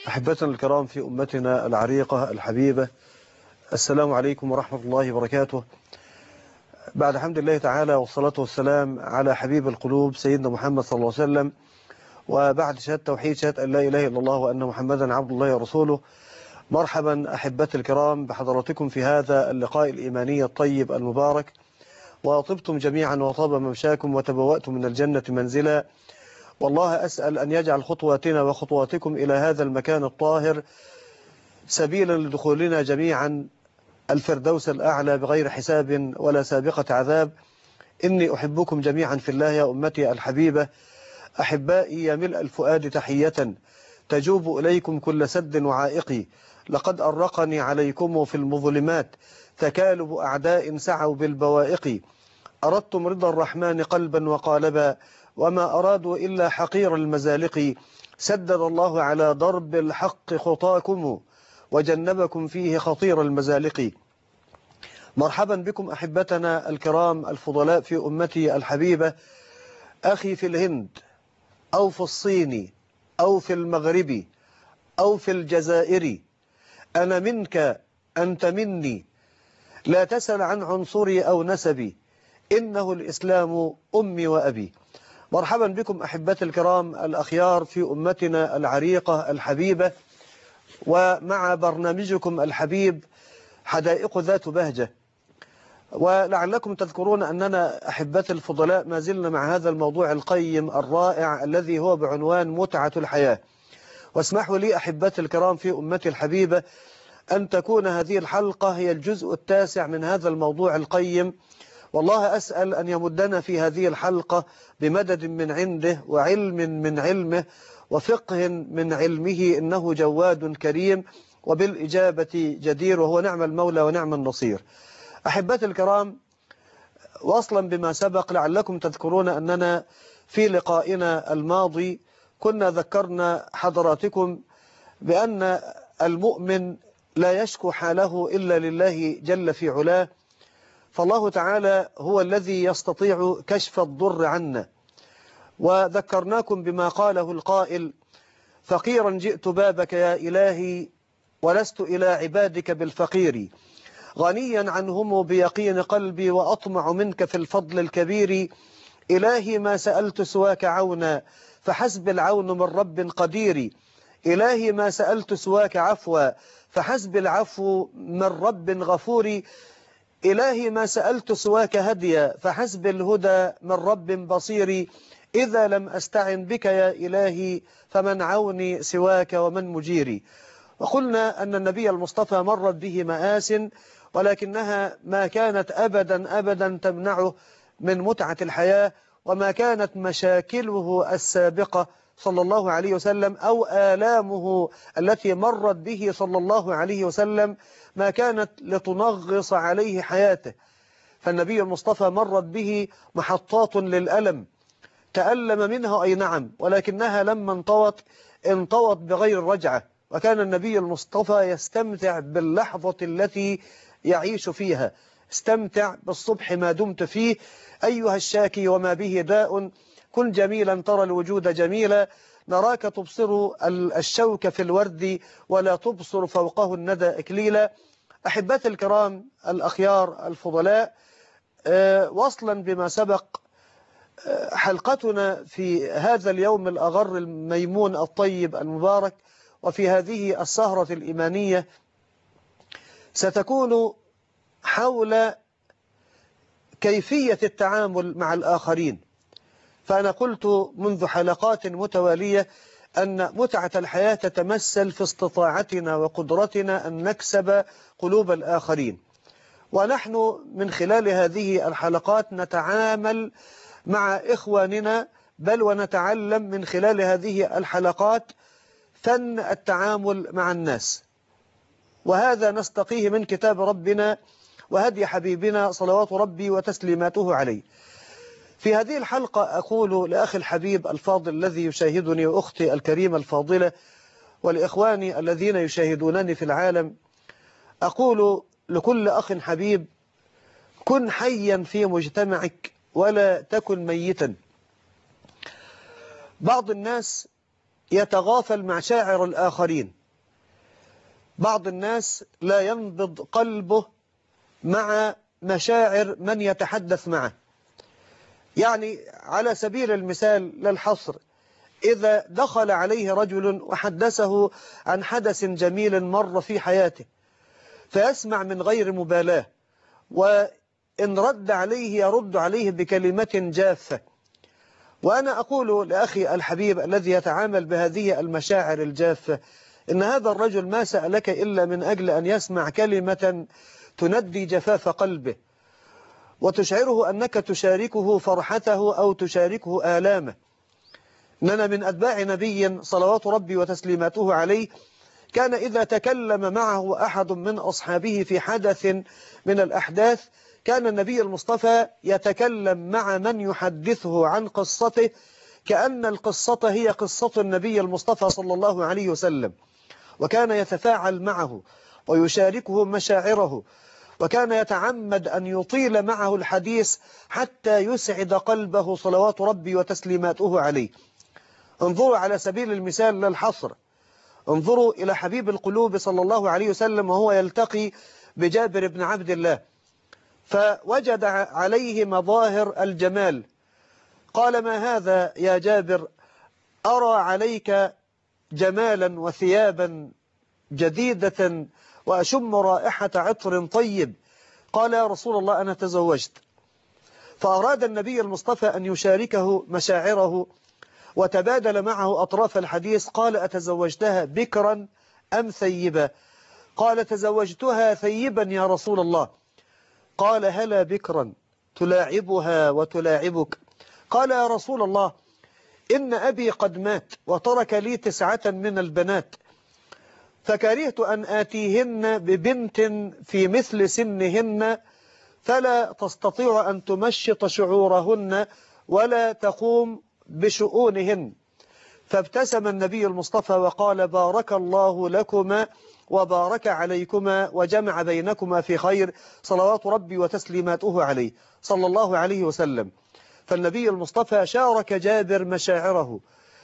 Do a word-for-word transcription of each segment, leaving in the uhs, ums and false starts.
أحبتنا الكرام في أمتنا العريقة الحبيبة، السلام عليكم ورحمة الله وبركاته. بعد حمد الله تعالى والصلاة والسلام على حبيب القلوب سيدنا محمد صلى الله عليه وسلم، وبعد شهادة توحيد شهادة أن لا إله إلا الله وأن محمدا عبد الله ورسوله، مرحبا أحبتي الكرام بحضراتكم في هذا اللقاء الإيماني الطيب المبارك. وطبتم جميعا وطاب ممشاكم وتبوأتم من الجنة منزلا، والله أسأل أن يجعل خطواتنا وخطواتكم إلى هذا المكان الطاهر سبيلا لدخولنا جميعا الفردوس الأعلى بغير حساب ولا سابقة عذاب. إني أحبكم جميعا في الله يا أمتي الحبيبة، أحبائي يا ملء الفؤاد تحية تجوب إليكم كل سد وعائق. لقد أرقني عليكم في المظلمات تكالب أعداء سعوا بالبوائق. أردتم رضا الرحمن قلبا وقالبا، وما أرادوا إلا حقير المزالق. سدد الله على ضرب الحق خطاكم وجنبكم فيه خطير المزالق. مرحبا بكم أحبتنا الكرام الفضلاء في أمتي الحبيبة، أخي في الهند أو في الصين أو في المغرب أو في الجزائر، أنا منك أنت مني، لا تسل عن عنصري أو نسبي، إنه الإسلام أمي وأبي. مرحبا بكم أحبتي الكرام الأخيار في أمتنا العريقة الحبيبة، ومع برنامجكم الحبيب حدائق ذات بهجة. ولعلكم تذكرون أننا أحبتي الفضلاء ما زلنا مع هذا الموضوع القيم الرائع الذي هو بعنوان متعة الحياة. واسمحوا لي أحبتي الكرام في أمتي الحبيبة أن تكون هذه الحلقة هي الجزء التاسع من هذا الموضوع القيم، والله أسأل أن يمدنا في هذه الحلقة بمدد من عنده وعلم من علمه وفقه من علمه، إنه جواد كريم وبالإجابة جدير، وهو نعم المولى ونعم النصير. أحبتي الكرام، وصلا بما سبق، لعلكم تذكرون أننا في لقائنا الماضي كنا ذكرنا حضراتكم بأن المؤمن لا يشكو حاله إلا لله جل في علاه، فالله تعالى هو الذي يستطيع كشف الضر عنا. وذكرناكم بما قاله القائل: فقيرا جئت بابك يا إلهي ولست إلى عبادك بالفقير، غنيا عنهم بيقين قلبي وأطمع منك في الفضل الكبير. إلهي ما سألت سواك عونا فحسب العون من رب قدير، إلهي ما سألت سواك عفوا فحسب العفو من رب غفور، إلهي ما سألت سواك هديا فحسب الهدى من رب بصير. إذا لم أستعن بك يا إلهي فمن عوني سواك ومن مجيري. وقلنا أن النبي المصطفى مرت به مآس، ولكنها ما كانت أبدا أبدا تمنعه من متعة الحياة، وما كانت مشاكله السابقة صلى الله عليه وسلم أو آلامه التي مرت به صلى الله عليه وسلم ما كانت لتنغص عليه حياته. فالنبي المصطفى مرت به محطات للألم، تألم منها أي نعم، ولكنها لما انطوت انطوت بغير رجعة. وكان النبي المصطفى يستمتع باللحظة التي يعيش فيها. استمتع بالصبح ما دمت فيه أيها الشاكي وما به داء، كن جميلا ترى الوجود جميلا، نراك تبصر الشوك في الورد ولا تبصر فوقه الندى إكليلا. أحبتي الكرام الأخيار الفضلاء، وصلا بما سبق، حلقتنا في هذا اليوم الأغر الميمون الطيب المبارك وفي هذه السهرة الإيمانية ستكون حول كيفية التعامل مع الآخرين. فأنا قلت منذ حلقات متوالية أن متعة الحياة تتمثل في استطاعتنا وقدرتنا أن نكسب قلوب الآخرين، ونحن من خلال هذه الحلقات نتعامل مع إخواننا، بل ونتعلم من خلال هذه الحلقات فن التعامل مع الناس، وهذا نستقيه من كتاب ربنا وهدي حبيبنا صلوات ربي وتسليماته عليه. في هذه الحلقة أقول لأخي الحبيب الفاضل الذي يشاهدني وأختي الكريمة الفاضلة ولإخواني الذين يشاهدونني في العالم، أقول لكل أخ حبيب: كن حيا في مجتمعك ولا تكن ميتا. بعض الناس يتغافل مع شاعر الآخرين بعض الناس لا ينبض قلبه مع مشاعر من يتحدث معه. يعني على سبيل المثال للحصر، إذا دخل عليه رجل وحدثه عن حدث جميل مر في حياته فيسمع من غير مبالاة، وإن رد عليه يرد عليه بكلمة جافة. وأنا أقول لأخي الحبيب الذي يتعامل بهذه المشاعر الجافة إن هذا الرجل ما سألك إلا من أجل أن يسمع كلمة تندي جفاف قلبه وتشعره أنك تشاركه فرحته أو تشاركه آلامه. إننا من أتباع نبي صلوات ربي وتسليماته عليه كان إذا تكلم معه أحد من أصحابه في حدث من الأحداث كان النبي المصطفى يتكلم مع من يحدثه عن قصته كأن القصة هي قصة النبي المصطفى صلى الله عليه وسلم، وكان يتفاعل معه ويشاركه مشاعره، وكان يتعمد أن يطيل معه الحديث حتى يسعد قلبه صلوات ربي وتسليماته عليه. انظروا على سبيل المثال للحصر، انظروا إلى حبيب القلوب صلى الله عليه وسلم وهو يلتقي بجابر بن عبد الله، فوجد عليه مظاهر الجمال. قال: ما هذا يا جابر؟ أرى عليك جمالا وثيابا جديدة وأشم رائحة عطر طيب. قال: يا رسول الله أنا تزوجت. فأراد النبي المصطفى أن يشاركه مشاعره وتبادل معه أطراف الحديث. قال: أتزوجتها بكرا أم ثيبا؟ قال: تزوجتها ثيبا يا رسول الله. قال: هلا بكرا تلاعبها وتلاعبك؟ قال: يا رسول الله إن أبي قد مات وترك لي تسعة من البنات، فكرهت أن آتيهن ببنت في مثل سنهن فلا تستطيع أن تمشط شعورهن ولا تقوم بشؤونهن. فابتسم النبي المصطفى وقال: بارك الله لكما وبارك عليكما وجمع بينكما في خير، صلوات ربي وتسليماته عليه صلى الله عليه وسلم. فالنبي المصطفى شارك جابر مشاعره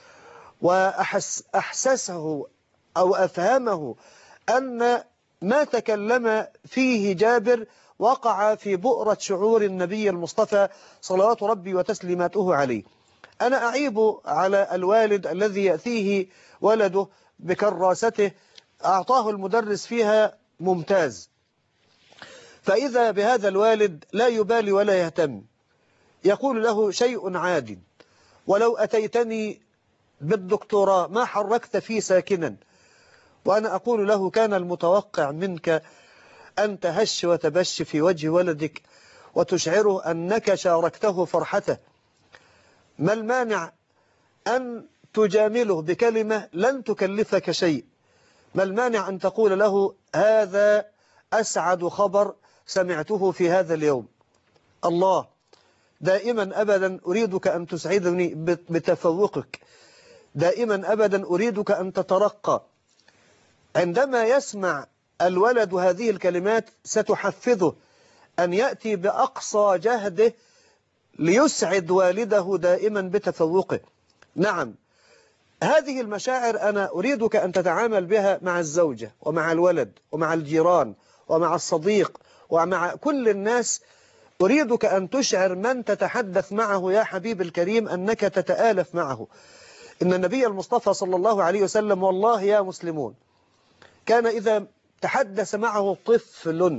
وأحسسه أو أفهمه أن ما تكلم فيه جابر وقع في بؤرة شعور النبي المصطفى صلوات ربي وتسليماته عليه. أنا أعيب على الوالد الذي يأتيه ولده بكراسته أعطاه المدرس فيها ممتاز، فإذا بهذا الوالد لا يبالي ولا يهتم، يقول له شيء عاد، ولو أتيتني بالدكتوراه ما حركت في ساكنا. وأنا أقول له كان المتوقع منك أن تهش وتبش في وجه ولدك وتشعره أنك شاركته فرحته. ما المانع أن تجامله بكلمة لن تكلفك شيء؟ ما المانع أن تقول له هذا أسعد خبر سمعته في هذا اليوم؟ الله، دائما أبدا أريدك أن تسعدني بتفوقك، دائما أبدا أريدك أن تترقى. عندما يسمع الولد هذه الكلمات ستحفزه أن يأتي بأقصى جهده ليسعد والده دائما بتفوقه. نعم، هذه المشاعر أنا أريدك أن تتعامل بها مع الزوجة ومع الولد ومع الجيران ومع الصديق ومع كل الناس. أريدك أن تشعر من تتحدث معه يا حبيب الكريم أنك تتآلف معه. إن النبي المصطفى صلى الله عليه وسلم والله يا مسلمون كان إذا تحدث معه طفل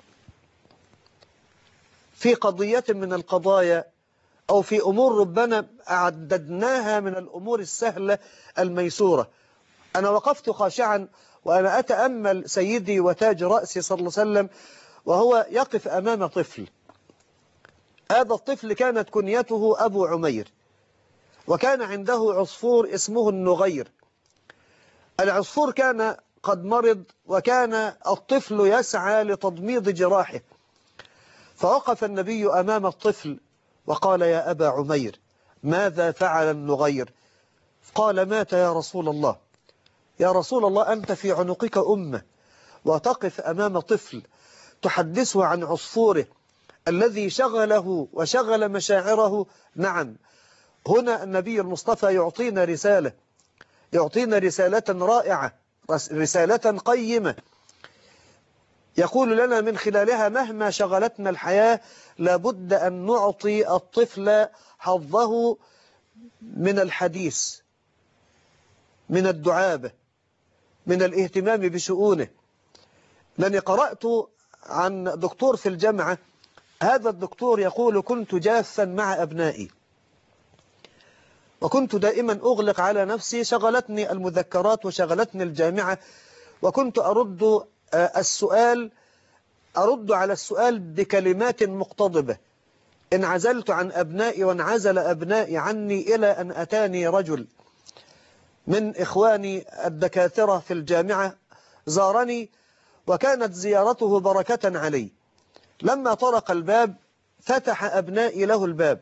في قضية من القضايا أو في أمور ربما أعددناها من الأمور السهلة الميسورة، أنا وقفت خاشعا وأنا أتأمل سيدي وتاج رأسي صلى الله عليه وسلم وهو يقف أمام طفل. هذا الطفل كانت كنيته أبو عمير، وكان عنده عصفور اسمه النغير. العصفور كان قد مرض وكان الطفل يسعى لتضميد جراحه، فوقف النبي أمام الطفل وقال يا أبا عمير ماذا فعل النغير؟ قال مات يا رسول الله. يا رسول الله أنت في عنقك أمة وتقف أمام طفل تحدثه عن عصفوره الذي شغله وشغل مشاعره. نعم، هنا النبي المصطفى يعطينا رسالة، يعطينا رسالة رائعة رسالة قيمة يقول لنا من خلالها مهما شغلتنا الحياة لابد أن نعطي الطفل حظه من الحديث، من الدعابة، من الاهتمام بشؤونه. لأني قرأت عن دكتور في الجامعة، هذا الدكتور يقول كنت جافا مع أبنائي، وكنت دائما أغلق على نفسي، شغلتني المذكرات وشغلتني الجامعة، وكنت أرد السؤال أرد على السؤال بكلمات مقتضبة. انعزلت عن أبنائي وانعزل أبنائي عني، إلى أن أتاني رجل من إخواني الدكاترة في الجامعة زارني، وكانت زيارته بركة علي. لما طرق الباب فتح أبنائي له الباب،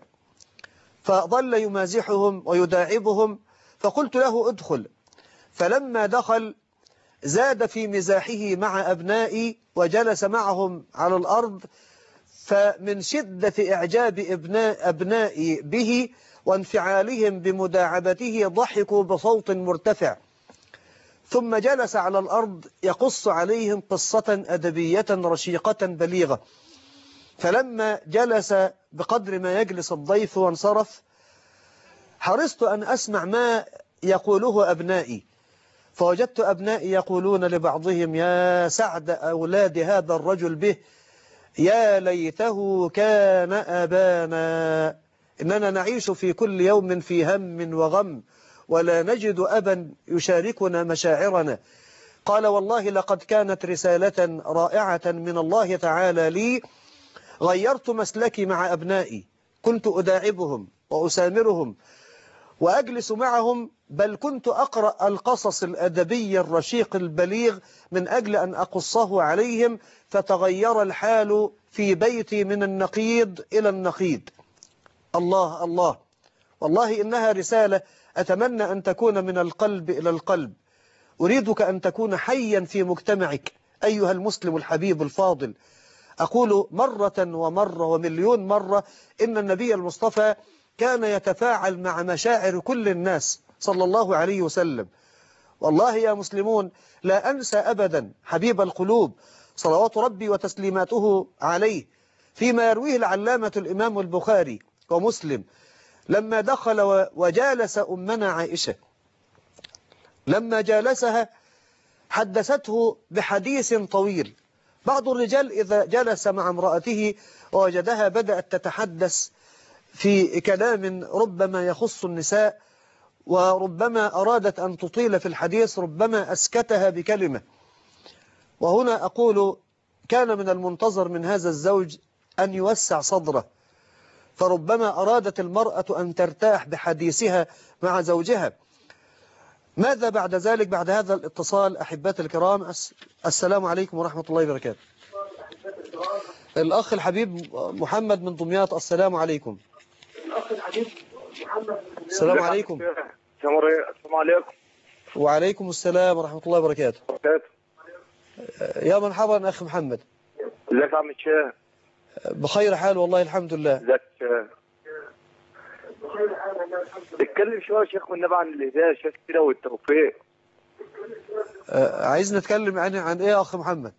فظل يمازحهم ويداعبهم، فقلت له ادخل. فلما دخل زاد في مزاحه مع أبنائي وجلس معهم على الأرض، فمن شدة إعجاب ابناء أبنائي به وانفعالهم بمداعبته ضحكوا بصوت مرتفع، ثم جلس على الأرض يقص عليهم قصة أدبية رشيقة بليغة. فلما جلس بقدر ما يجلس الضيف وانصرف، حرصت أن أسمع ما يقوله أبنائي، فوجدت أبنائي يقولون لبعضهم يا سعد أولاد هذا الرجل به، يا ليته كان أبانا، إننا نعيش في كل يوم في هم وغم ولا نجد أبا يشاركنا مشاعرنا. قال والله لقد كانت رسالة رائعة من الله تعالى لي، غيرت مسلكي مع أبنائي، كنت أداعبهم وأسامرهم وأجلس معهم، بل كنت أقرأ القصص الأدبي الرشيق البليغ من أجل أن أقصه عليهم، فتغير الحال في بيتي من النقيض إلى النقيض. الله الله، والله إنها رسالة أتمنى أن تكون من القلب إلى القلب. أريدك أن تكون حيا في مجتمعك أيها المسلم الحبيب الفاضل. أقول مرة ومرة ومليون مرة إن النبي المصطفى كان يتفاعل مع مشاعر كل الناس صلى الله عليه وسلم. والله يا مسلمون لا أنسى أبدا حبيب القلوب صلوات ربي وتسليماته عليه فيما يرويه العلامة الإمام البخاري ومسلم، لما دخل وجالس أمنا عائشة، لما جالسها حدثته بحديث طويل. بعض الرجال إذا جلس مع امرأته ووجدها بدأت تتحدث في كلام ربما يخص النساء، وربما أرادت أن تطيل في الحديث، ربما أسكتها بكلمة. وهنا أقول كان من المنتظر من هذا الزوج أن يوسع صدره، فربما أرادت المرأة أن ترتاح بحديثها مع زوجها. ماذا بعد ذلك؟ بعد هذا الاتصال أحبات الكرام، السلام عليكم ورحمة الله وبركاته. الأخ الحبيب محمد من دمياط، السلام عليكم. الأخ الحبيب محمد. السلام عليكم. السلام عليكم. وعليكم السلام ورحمة الله وبركاته. يا مرحبا أخي محمد. ازيك يا عم الشيخ؟ بخير حال والله الحمد لله. ازيك اتكلم شويه يا شيخ والنبي عن الهدايه شيخ كده والتوفيق. آه عايز نتكلم عن عن ايه يا اخ محمد؟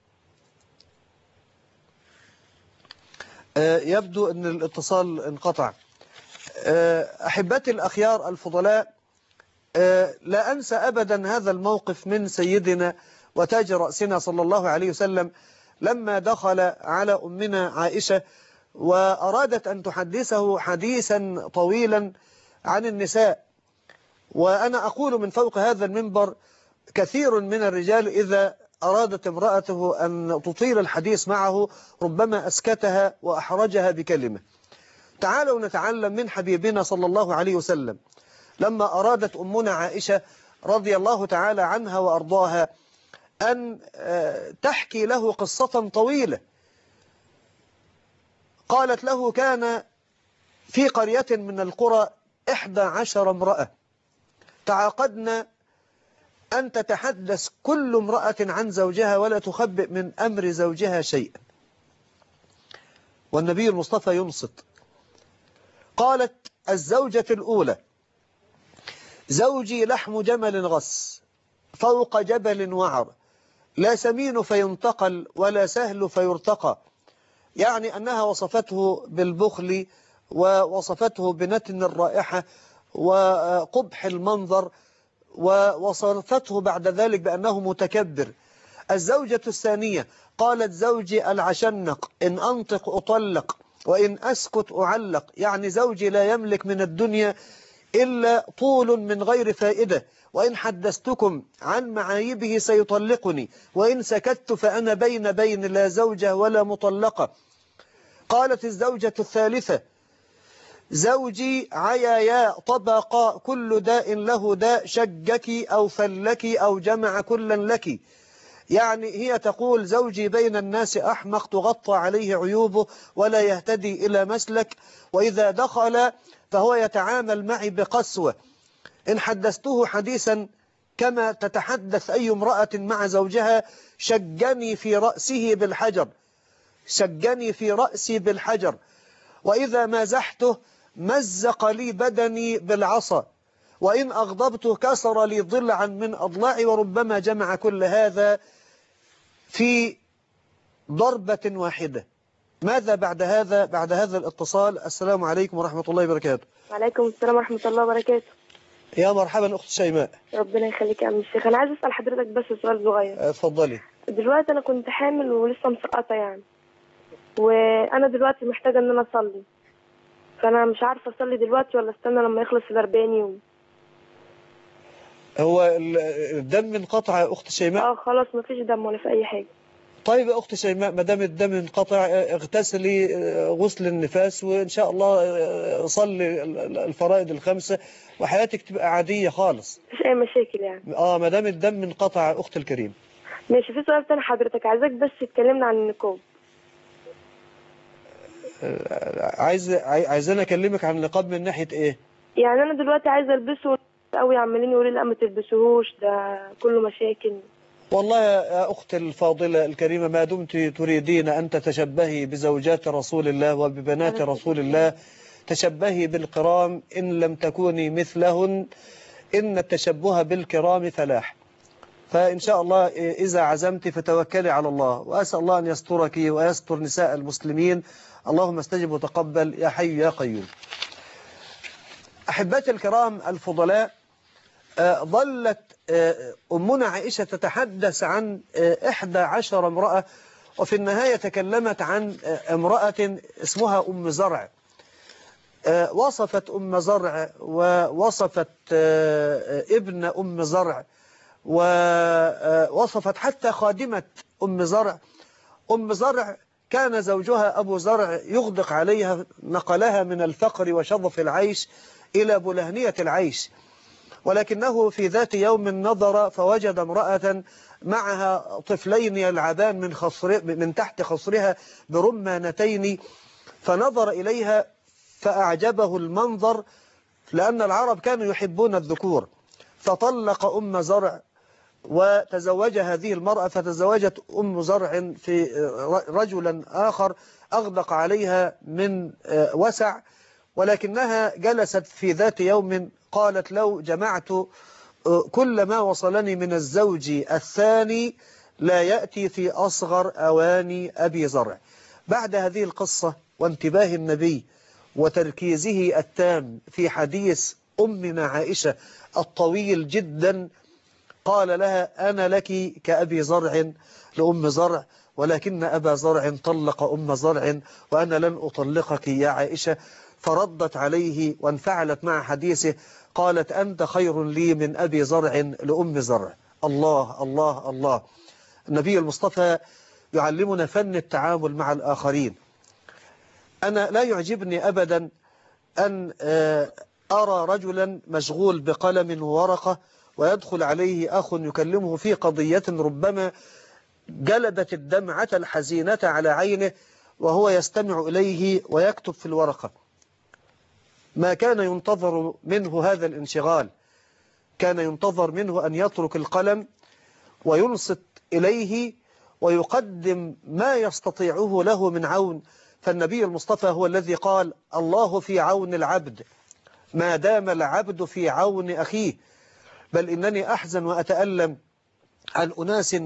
آه يبدو ان الاتصال انقطع. آه احبتي الاخيار الفضلاء، آه لا انسى ابدا هذا الموقف من سيدنا وتاج رأسنا صلى الله عليه وسلم لما دخل على امنا عائشة وارادت ان تحدثه حديثا طويلا عن النساء. وأنا أقول من فوق هذا المنبر كثير من الرجال إذا أرادت امرأته أن تطيل الحديث معه ربما أسكتها وأحرجها بكلمة. تعالوا نتعلم من حبيبنا صلى الله عليه وسلم لما أرادت أمنا عائشة رضي الله تعالى عنها وأرضاها أن تحكي له قصة طويلة. قالت له كان في قرية من القرى إحدى عشر امرأة تعاقدنا أن تتحدث كل امرأة عن زوجها ولا تخبئ من أمر زوجها شيئا. والنبي المصطفى ينصت. قالت الزوجة الأولى زوجي لحم جمل غص فوق جبل وعر، لا سمين فينتقل ولا سهل فيرتقى. يعني أنها وصفته بالبخل، ووصفته بنتن الرائحة وقبح المنظر، ووصفته بعد ذلك بأنه متكبر. الزوجة الثانية قالت: زوجي العشنق، إن أنطق أطلق وإن أسكت أعلق. يعني زوجي لا يملك من الدنيا إلا طول من غير فائدة، وإن حدثتكم عن معايبه سيطلقني، وإن سكت فأنا بين بين لا زوجة ولا مطلقة. قالت الزوجة الثالثة: زوجي عيايا طبقا، كل داء له داء، شجك أو فلك أو جمع كلا لك. يعني هي تقول: زوجي بين الناس أحمق، تغطى عليه عيوبه ولا يهتدي إلى مسلك، وإذا دخل فهو يتعامل معي بقسوة، إن حدثته حديثا كما تتحدث أي امرأة مع زوجها شجني في رأسه بالحجر، شجني في رأسي بالحجر، وإذا مازحته مزق لي بدني بالعصا، وإن أغضبته كسر لي ضلعا من أضلاعي، وربما جمع كل هذا في ضربة واحدة. ماذا بعد هذا؟ بعد هذا الاتصال. السلام عليكم ورحمة الله وبركاته. وعليكم السلام ورحمة الله وبركاته. يا مرحبا أخت شيماء. ربنا يخليك يا عم الشيخ. أنا عايز أسأل حضرتك بس سؤال صغير. اتفضلي. دلوقتي أنا كنت حامل ولسه مسقطة يعني، وأنا دلوقتي محتاجة إن أنا أصلي، فأنا مش عارفة أصلي دلوقتي ولا استنى لما يخلص الأربعين يوم. هو الدم انقطع يا أخت شيماء؟ اه خلاص مفيش دم ولا في أي حاجة. طيب يا أخت شيماء، ما دام الدم انقطع اغتسلي غسل النفاس، وإن شاء الله صلي الفرائض الخمسة وحياتك تبقى عادية خالص. مفيش أي مشاكل يعني. اه ما دام الدم انقطع يا أخت الكريم. ماشي. في سؤال تاني حضرتك، عايزاك بس تكلمنا عن النقاب. عايز عايزانا أكلمك عن النقاب من ناحية إيه؟ يعني أنا دلوقتي عايزة ألبسه قوي، عمالين يقولوا لي لا ما تلبسوهوش، ده كله مشاكل. والله يا أخت الفاضلة الكريمة، ما دمت تريدين أن تتشبهي بزوجات رسول الله وببنات رسول الله، تشبهي بالكرام، إن لم تكوني مثلهن إن التشبه بالكرام فلاح. فإن شاء الله إذا عزمت فتوكلي على الله، وأسأل الله أن يسترك ويستر نساء المسلمين. اللهم استجب وتقبل يا حي يا قيوم. أحبتي الكرام الفضلاء، ظلت أمنا عائشة تتحدث عن إحدى عشر امرأة، وفي النهاية تكلمت عن امرأة اسمها أم زرع. وصفت أم زرع ووصفت ابن أم زرع، ووصفت حتى خادمة أم زرع. أم زرع كان زوجها أبو زرع يغدق عليها، نقلها من الفقر وشظف العيش إلى بلهنية العيش، ولكنه في ذات يوم نظر فوجد امرأة معها طفلين يلعبان من, خصر من تحت خصرها برمانتين، فنظر إليها فأعجبه المنظر، لأن العرب كانوا يحبون الذكور، فطلق أم زرع وتزوج هذه المرأة. فتزوجت أم زرع في رجلا آخر أغدق عليها من وسع، ولكنها جلست في ذات يوم قالت: لو جمعت كل ما وصلني من الزوج الثاني لا يأتي في أصغر أواني أبي زرع. بعد هذه القصة وانتباه النبي وتركيزه التام في حديث أمنا عائشة الطويل جدا، قال لها: أنا لك كأبي زرع لأم زرع، ولكن أبا زرع طلق أم زرع وأنا لن أطلقك يا عائشة. فردت عليه وانفعلت مع حديثه، قالت: أنت خير لي من أبي زرع لأم زرع. الله الله الله. النبي المصطفى يعلمنا فن التعامل مع الآخرين. أنا لا يعجبني أبدا أن أرى رجلا مشغول بقلم وورقة ويدخل عليه أخ يكلمه في قضية ربما جلبت الدمعة الحزينة على عينه، وهو يستمع إليه ويكتب في الورقة. ما كان ينتظر منه هذا الانشغال، كان ينتظر منه أن يترك القلم وينصت إليه ويقدم ما يستطيعه له من عون. فالنبي المصطفى هو الذي قال: الله في عون العبد ما دام العبد في عون أخيه. بل إنني أحزن وأتألم عن أناس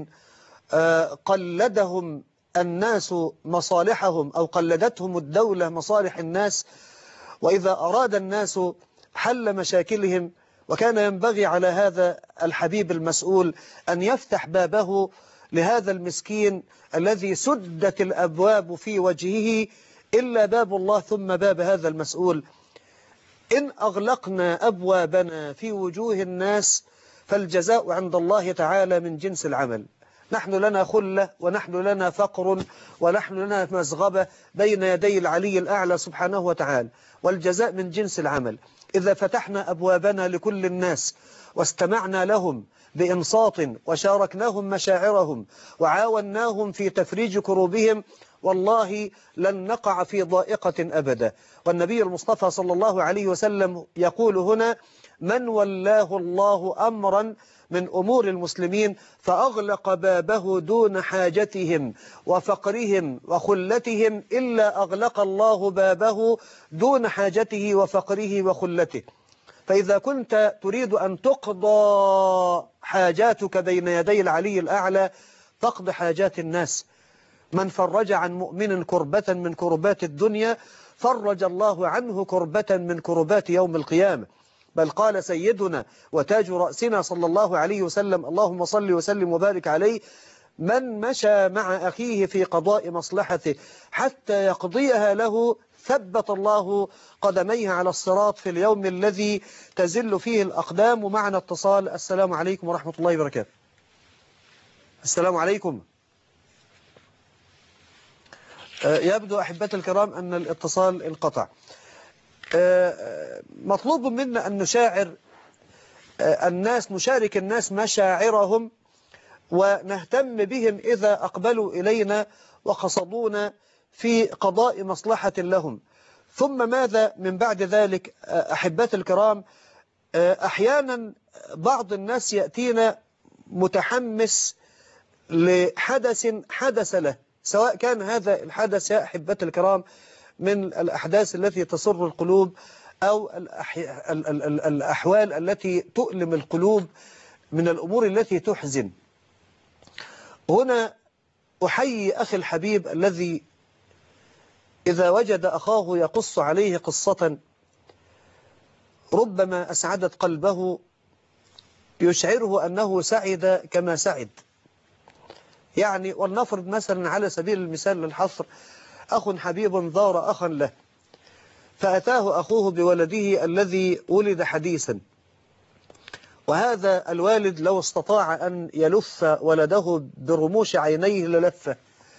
قلدهم الناس مصالحهم، أو قلدتهم الدولة مصالح الناس، وإذا أراد الناس حل مشاكلهم، وكان ينبغي على هذا الحبيب المسؤول أن يفتح بابه لهذا المسكين الذي سدت الأبواب في وجهه إلا باب الله ثم باب هذا المسؤول. إن أغلقنا أبوابنا في وجوه الناس فالجزاء عند الله تعالى من جنس العمل. نحن لنا خلة، ونحن لنا فقر، ونحن لنا مزغبة بين يدي العلي الأعلى سبحانه وتعالى، والجزاء من جنس العمل. إذا فتحنا أبوابنا لكل الناس واستمعنا لهم بإنصات وشاركناهم مشاعرهم وعاوناهم في تفريج كروبهم، والله لن نقع في ضائقة أبدا. والنبي المصطفى صلى الله عليه وسلم يقول هنا: من ولاه الله أمرا من أمور المسلمين فأغلق بابه دون حاجتهم وفقرهم وخلتهم إلا أغلق الله بابه دون حاجته وفقره وخلته. فإذا كنت تريد أن تقضى حاجاتك بين يدي العلي الأعلى فاقض حاجات الناس. من فرج عن مؤمن كربة من كربات الدنيا فرج الله عنه كربة من كربات يوم القيامة. بل قال سيدنا وتاج رأسنا صلى الله عليه وسلم: اللهم صل وسلم وبارك عليه: من مشى مع أخيه في قضاء مصلحته حتى يقضيها له ثبت الله قدميه على الصراط في اليوم الذي تزل فيه الأقدام. ومعنا اتصال. السلام عليكم ورحمة الله وبركاته. السلام عليكم. يبدو أحبتي الكرام أن الاتصال انقطع. مطلوب منا أن نشاعر الناس، نشارك الناس مشاعرهم، ونهتم بهم إذا أقبلوا إلينا وقصدونا في قضاء مصلحة لهم. ثم ماذا من بعد ذلك أحبتي الكرام؟ أحيانا بعض الناس يأتينا متحمس لحدث حدث له، سواء كان هذا الحدث يا أحبتي الكرام من الأحداث التي تسر القلوب، أو الأحوال التي تؤلم القلوب من الأمور التي تحزن. هنا أحيي أخي الحبيب الذي إذا وجد أخاه يقص عليه قصة ربما أسعدت قلبه يشعره أنه سعد كما سعد. يعني ولنفرض مثلا على سبيل المثال للحصر أخ حبيب زار أخا له، فأتاه أخوه بولده الذي ولد حديثا، وهذا الوالد لو استطاع أن يلف ولده برموش عينيه للفه.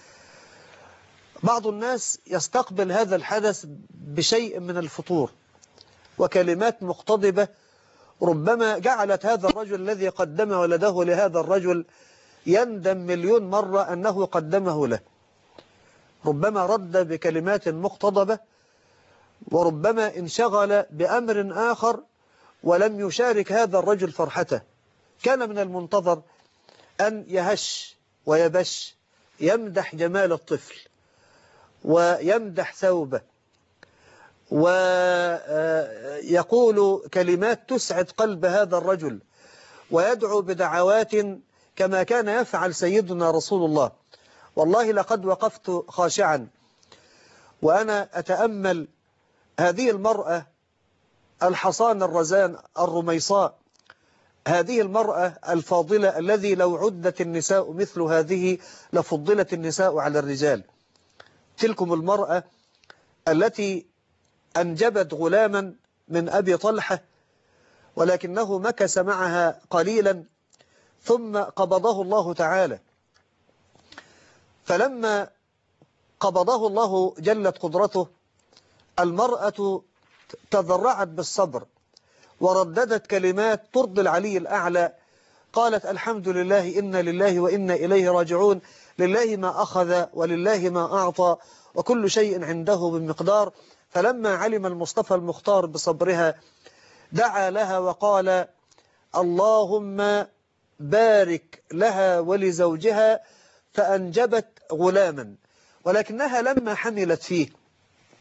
بعض الناس يستقبل هذا الحدث بشيء من الفطور وكلمات مقتضبة ربما جعلت هذا الرجل الذي قدم ولده لهذا الرجل يندم مليون مرة أنه قدمه له. ربما رد بكلمات مقتضبة، وربما انشغل بأمر آخر ولم يشارك هذا الرجل فرحته. كان من المنتظر أن يهش ويبش، يمدح جمال الطفل ويمدح ثوبه ويقول كلمات تسعد قلب هذا الرجل، ويدعو بدعوات كما كان يفعل سيدنا رسول الله. والله لقد وقفت خاشعا وأنا أتأمل هذه المرأة الحصان الرزان الرميصاء، هذه المرأة الفاضلة الذي لو عدت النساء مثل هذه لفضلت النساء على الرجال. تلكم المرأة التي أنجبت غلاما من أبي طلحة، ولكنه مكث معها قليلا ثم قبضه الله تعالى. فلما قبضه الله جلت قدرته، المرأة تضرعت بالصبر ورددت كلمات ترضي العلي الأعلى. قالت: الحمد لله، إنا لله وإنا إليه راجعون، لله ما أخذ ولله ما أعطى وكل شيء عنده بمقدار. فلما علم المصطفى المختار بصبرها دعا لها وقال: اللهم بارك لها ولزوجها، فأنجبت غلاما. ولكنها لما حملت فيه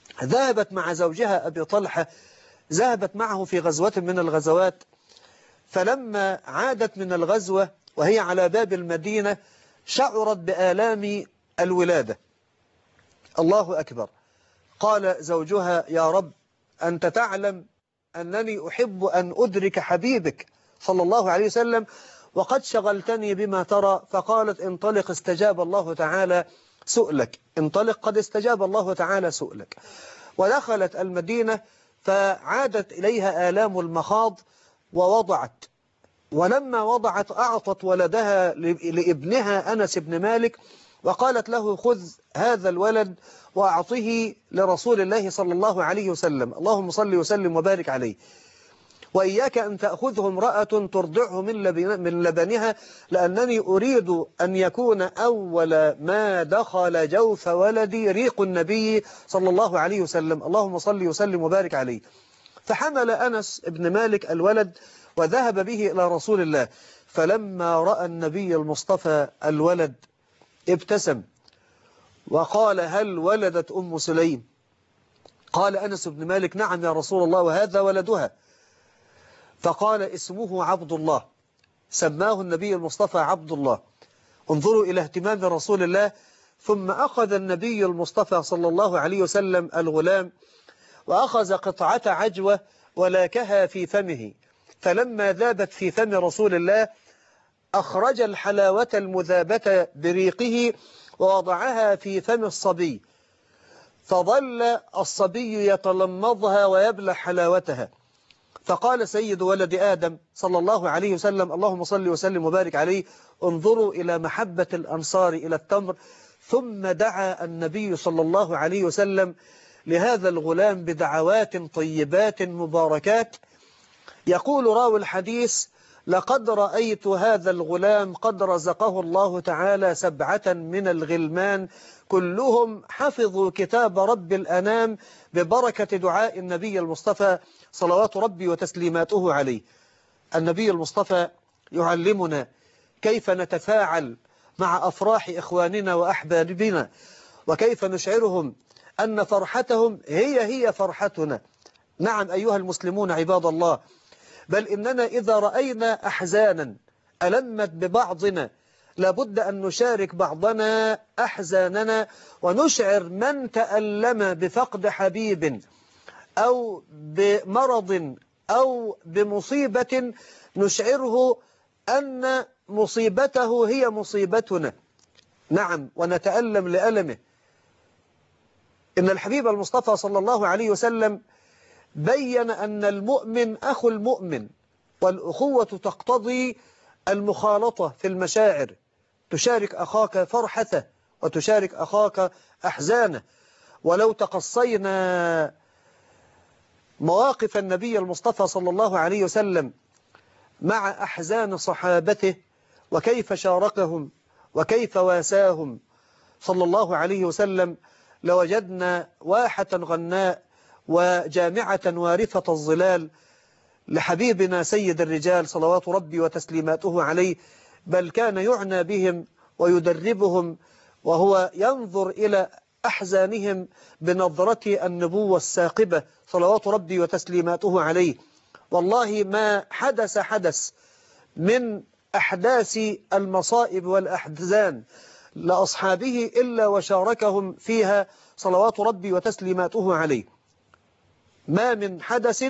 ذهبت مع زوجها أبي طلحة، ذهبت معه في غزوة من الغزوات، فلما عادت من الغزوة وهي على باب المدينة شعرت بآلام الولادة. الله أكبر. قال زوجها: يا رب، أنت تعلم أنني أحب أن أدرك حبيبك صلى الله عليه وسلم، وقد شغلتني بما ترى. فقالت: انطلق، استجاب الله تعالى سؤلك. انطلق، قد استجاب الله تعالى سؤلك. ودخلت المدينة فعادت إليها آلام المخاض ووضعت. ولما وضعت أعطت ولدها لابنها أنس بن مالك وقالت له: خذ هذا الولد وأعطه لرسول الله صلى الله عليه وسلم، اللهم صل وسلم وبارك عليه، وإياك أن تأخذه امرأة ترضعه من من لبنها، لأنني أريد أن يكون أول ما دخل جوف ولدي ريق النبي صلى الله عليه وسلم، اللهم صل وسلم وبارك عليه. فحمل أنس بن مالك الولد وذهب به إلى رسول الله. فلما رأى النبي المصطفى الولد ابتسم وقال: هل ولدت أم سليم؟ قال أنس بن مالك: نعم يا رسول الله، وهذا ولدها. فقال: اسمه عبد الله. سماه النبي المصطفى عبد الله. انظروا إلى اهتمام رسول الله. ثم أخذ النبي المصطفى صلى الله عليه وسلم الغلام وأخذ قطعة عجوة ولاكها في فمه، فلما ذابت في فم رسول الله أخرج الحلاوة المذابة بريقه ووضعها في فم الصبي، فظل الصبي يتلمضها ويبلع حلاوتها. فقال سيد ولد آدم صلى الله عليه وسلم، اللهم صل وسلم وبارك عليه: انظروا إلى محبة الأنصار إلى التمر. ثم دعا النبي صلى الله عليه وسلم لهذا الغلام بدعوات طيبات مباركات. يقول راوي الحديث: لقد رأيت هذا الغلام قد رزقه الله تعالى سبعة من الغلمان كلهم حفظوا كتاب رب الأنام ببركة دعاء النبي المصطفى صلوات ربي وتسليماته عليه. النبي المصطفى يعلمنا كيف نتفاعل مع أفراح إخواننا وأحبابنا، وكيف نشعرهم أن فرحتهم هي هي فرحتنا. نعم أيها المسلمون عباد الله، بل إننا إذا رأينا أحزانا ألمت ببعضنا لابد أن نشارك بعضنا أحزاننا، ونشعر من تألم بفقد حبيب أو بمرض أو بمصيبة نشعره أن مصيبته هي مصيبتنا. نعم، ونتألم لألمه. إن الحبيب المصطفى صلى الله عليه وسلم بين أن المؤمن أخو المؤمن، والأخوة تقتضي المخالطة في المشاعر، تشارك أخاك فرحته وتشارك أخاك أحزانه. ولو تقصينا مواقف النبي المصطفى صلى الله عليه وسلم مع أحزان صحابته وكيف شاركهم وكيف واساهم صلى الله عليه وسلم، لوجدنا واحة غناء وجامعة وارفة الظلال لحبيبنا سيد الرجال صلوات ربي وتسليماته عليه. بل كان يعنى بهم ويدربهم، وهو ينظر إلى أحزانهم بنظرة النبوة الساقبة صلوات ربي وتسليماته عليه. والله ما حدث حدث من أحداث المصائب والأحزان لأصحابه إلا وشاركهم فيها صلوات ربي وتسليماته عليه. ما من حدث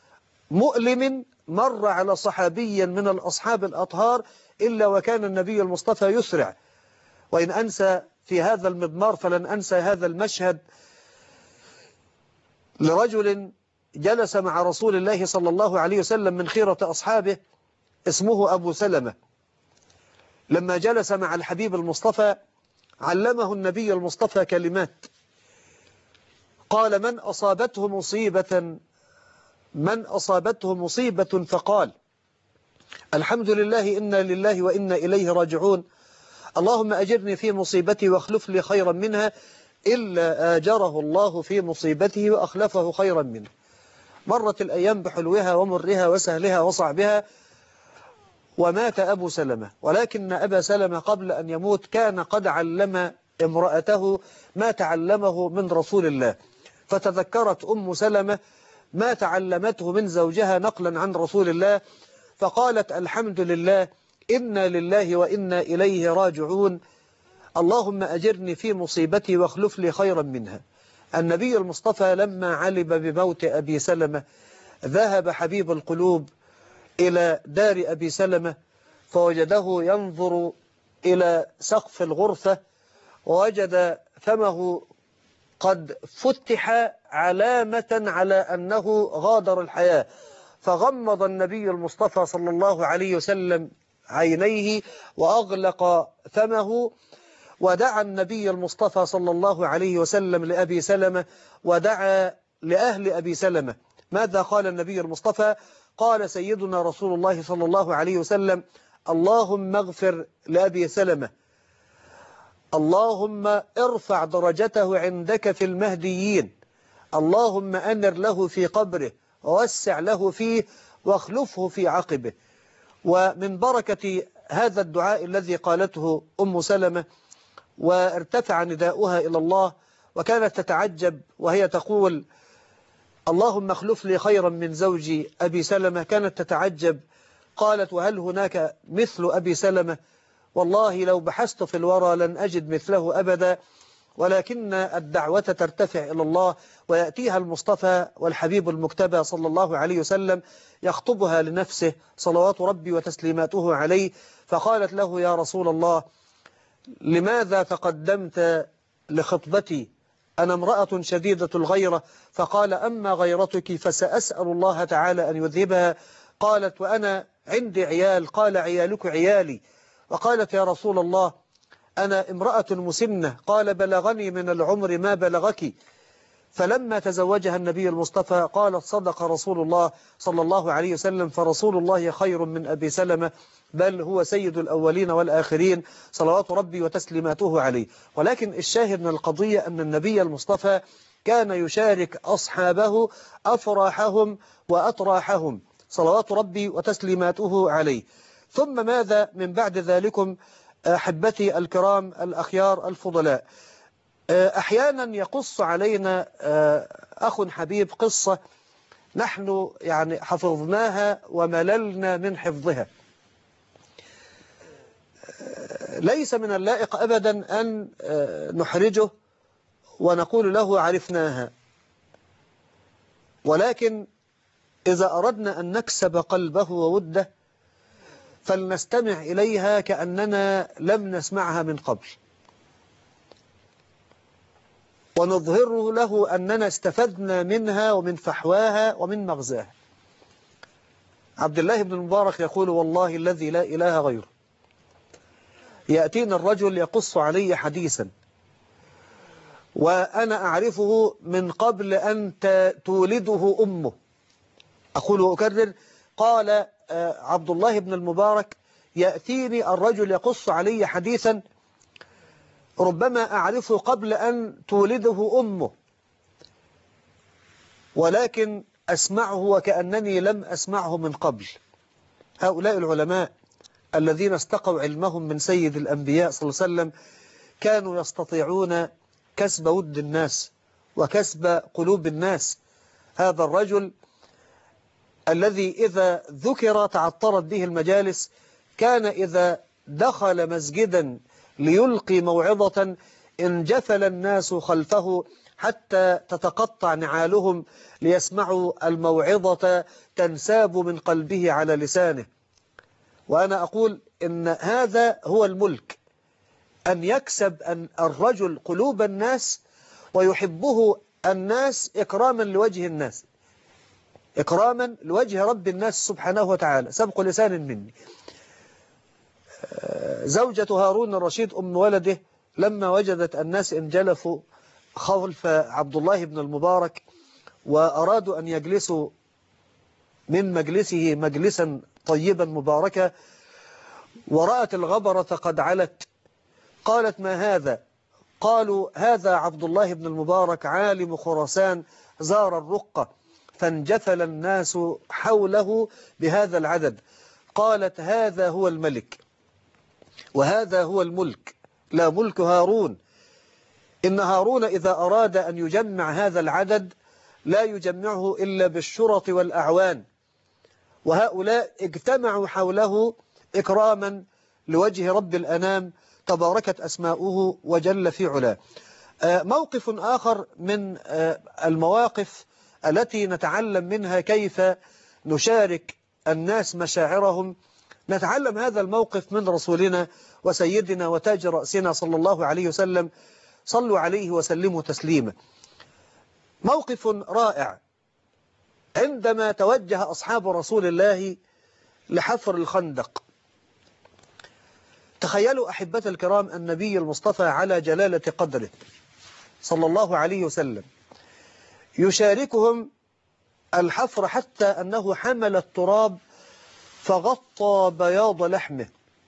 مؤلم مر على صحابي من الأصحاب الأطهار إلا وكان النبي المصطفى يسرع. وإن أنسى في هذا المضمار فلن أنسى هذا المشهد لرجل جلس مع رسول الله صلى الله عليه وسلم من خيرة أصحابه اسمه أبو سلمة. لما جلس مع الحبيب المصطفى علمه النبي المصطفى كلمات، قال: من أصابته مصيبة من أصابته مصيبة فقال: الحمد لله، إنا لله وإنا إليه راجعون، اللهم أجرني في مصيبتي واخلف لي خيرا منها، إلا آجره الله في مصيبته وأخلفه خيرا منه. مرت الأيام بحلوها ومرها وسهلها وصعبها، ومات أبو سلمة. ولكن أبا سلمة قبل أن يموت كان قد علم امرأته ما تعلمه من رسول الله، فتذكرت أم سلمة ما تعلمته من زوجها نقلا عن رسول الله، فقالت الحمد لله إنا لله وإنا إليه راجعون، اللهم أجرني في مصيبتي واخلف لي خيرا منها. النبي المصطفى لما علم بموت أبي سلمة ذهب حبيب القلوب إلى دار أبي سلمة فوجده ينظر إلى سقف الغرفة ووجد فمه قد فتح علامة على أنه غادر الحياة، فغمض النبي المصطفى صلى الله عليه وسلم عينيه وأغلق فمه، ودعا النبي المصطفى صلى الله عليه وسلم لأبي سلمة ودعا لأهل أبي سلمة. ماذا قال النبي المصطفى؟ قال سيدنا رسول الله صلى الله عليه وسلم: اللهم اغفر لأبي سلمة، اللهم ارفع درجته عندك في المهديين، اللهم أنر له في قبره ووسع له فيه واخلفه في عقبه. ومن بركة هذا الدعاء الذي قالته أم سلمة وارتفع نداؤها إلى الله وكانت تتعجب وهي تقول: اللهم اخلف لي خيرا من زوجي أبي سلمة، كانت تتعجب قالت: وهل هناك مثل أبي سلمة؟ والله لو بحثت في الورى لن أجد مثله أبدا، ولكن الدعوة ترتفع إلى الله ويأتيها المصطفى والحبيب المجتبى صلى الله عليه وسلم يخطبها لنفسه صلوات ربي وتسليماته عليه، فقالت له: يا رسول الله، لماذا تقدمت لخطبتي؟ أنا امرأة شديدة الغيرة. فقال: أما غيرتك فسأسأل الله تعالى أن يذهبها. قالت: وأنا عندي عيال. قال: عيالك عيالي. وقالت: يا رسول الله، أنا امرأة مسنة. قال: بلغني من العمر ما بلغك. فلما تزوجها النبي المصطفى قالت: صدق رسول الله صلى الله عليه وسلم، فرسول الله خير من أبي سلمة، بل هو سيد الأولين والآخرين صلوات ربي وتسليماته عليه. ولكن الشاهد من القضية أن النبي المصطفى كان يشارك أصحابه أفراحهم وأطراحهم صلوات ربي وتسليماته عليه. ثم ماذا من بعد ذلكم أحبتي الكرام الأخيار الفضلاء؟ أحيانا يقص علينا أخ حبيب قصة نحن يعني حفظناها ومللنا من حفظها. ليس من اللائق أبدا أن نحرجه ونقول له عرفناها، ولكن إذا أردنا أن نكسب قلبه ووده فلنستمع إليها كأننا لم نسمعها من قبل، ونظهره له أننا استفدنا منها ومن فحواها ومن مغزاها. عبد الله بن المبارك يقول: والله الذي لا إله غيره، يأتينا الرجل يقص علي حديثا وأنا أعرفه من قبل أن تولده أمه. أقول وأكرر: قال عبد الله بن المبارك: يأتيني الرجل يقص علي حديثا ربما أعرفه قبل أن تولده أمه، ولكن أسمعه وكأنني لم أسمعه من قبل. هؤلاء العلماء الذين استقوا علمهم من سيد الأنبياء صلى الله عليه وسلم كانوا يستطيعون كسب ود الناس وكسب قلوب الناس. هذا الرجل الذي إذا ذكر تعطرت به المجالس، كان إذا دخل مسجدا ليلقي موعظة انجفل الناس خلفه حتى تتقطع نعالهم ليسمعوا الموعظة تنساب من قلبه على لسانه. وأنا أقول إن هذا هو الملك، أن يكسب أن الرجل قلوب الناس ويحبه الناس إكراما لوجه الناس، إكراما لوجه رب الناس سبحانه وتعالى. سبق لسان مني. زوجة هارون الرشيد أم ولده لما وجدت الناس انجلفوا خلف عبد الله بن المبارك وأرادوا أن يجلسوا من مجلسه مجلسا طيبا مباركا، ورأت الغبرة قد علت، قالت: ما هذا؟ قالوا: هذا عبد الله بن المبارك عالم خراسان زار الرقة، فانجفل الناس حوله بهذا العدد. قالت: هذا هو الملك وهذا هو الملك، لا ملك هارون. إن هارون إذا أراد أن يجمع هذا العدد لا يجمعه إلا بالشرط والأعوان، وهؤلاء اجتمعوا حوله إكراما لوجه رب الأنام تباركت أسماؤه وجل في علاه. موقف آخر من المواقف التي نتعلم منها كيف نشارك الناس مشاعرهم، نتعلم هذا الموقف من رسولنا وسيدنا وتاج رأسنا صلى الله عليه وسلم، صلوا عليه وسلموا تسليما. موقف رائع عندما توجه أصحاب رسول الله لحفر الخندق. تخيلوا أحبة الكرام النبي المصطفى على جلالة قدره صلى الله عليه وسلم يشاركهم الحفر حتى أنه حمل التراب فغطى بياض لحمه.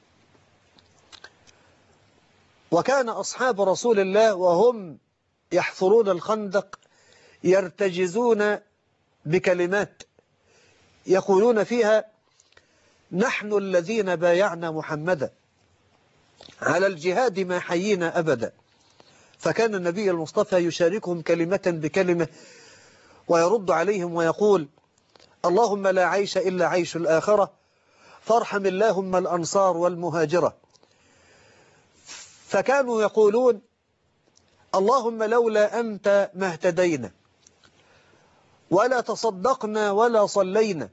وكان أصحاب رسول الله وهم يحفرون الخندق يرتجزون بكلمات يقولون فيها: نحن الذين بايعنا محمدا على الجهاد ما حيينا أبدا. فكان النبي المصطفى يشاركهم كلمة بكلمة ويرد عليهم ويقول: اللهم لا عيش إلا عيش الآخرة، فارحم اللهم الأنصار والمهاجرة. فكانوا يقولون: اللهم لولا أنت ما اهتدينا ولا تصدقنا ولا صلينا،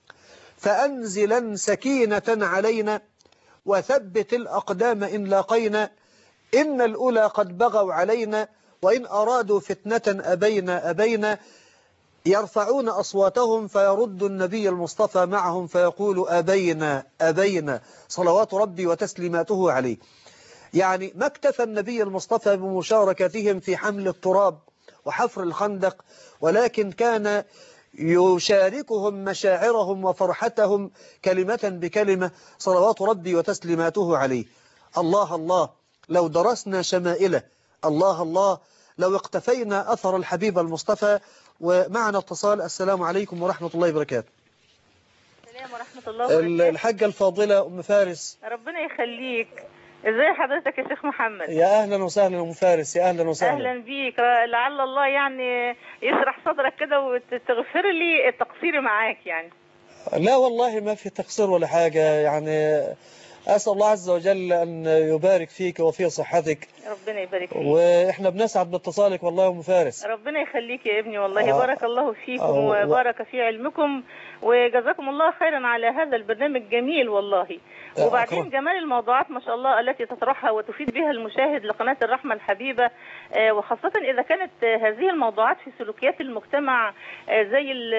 فأنزلا سكينة علينا وثبت الأقدام إن لاقينا، إن الأولى قد بغوا علينا وإن أرادوا فتنة أبينا أبينا. يرفعون أصواتهم فيرد النبي المصطفى معهم فيقول: أبينا أبينا، صلوات ربي وتسليماته عليه. يعني ما اكتفى النبي المصطفى بمشاركتهم في حمل التراب وحفر الخندق، ولكن كان يشاركهم مشاعرهم وفرحتهم كلمة بكلمة صلوات ربي وتسليماته عليه. الله الله لو درسنا شمائله، الله الله لو اقتفينا أثر الحبيب المصطفى. ومعنا اتصال. السلام عليكم ورحمة الله وبركاته. السلام ورحمة الله وبركاته. الحاجة الفاضلة أم فارس. ربنا يخليك. ازاي حضرتك يا شيخ محمد؟ يا أهلا وسهلا أم فارس، يا أهلا وسهلا. أهلا بيك، لعل الله يعني يشرح صدرك كده وتغفر لي تقصيري معاك. يعني لا والله ما في تقصير ولا حاجة، يعني أسأل الله عز وجل أن يبارك فيك وفي صحتك. ربنا يبارك فيك. وإحنا بنسعد باتصالك والله يا أم فارس. ربنا يخليك يا ابني والله. آه بارك الله فيكم آه وبارك في علمكم وجزاكم الله خيرا على هذا البرنامج الجميل والله. آه وبعدين أكرم. جمال الموضوعات ما شاء الله التي تطرحها وتفيد بها المشاهد لقناة الرحمة الحبيبة، آه وخاصة إذا كانت هذه الموضوعات في سلوكيات المجتمع، آه زي ال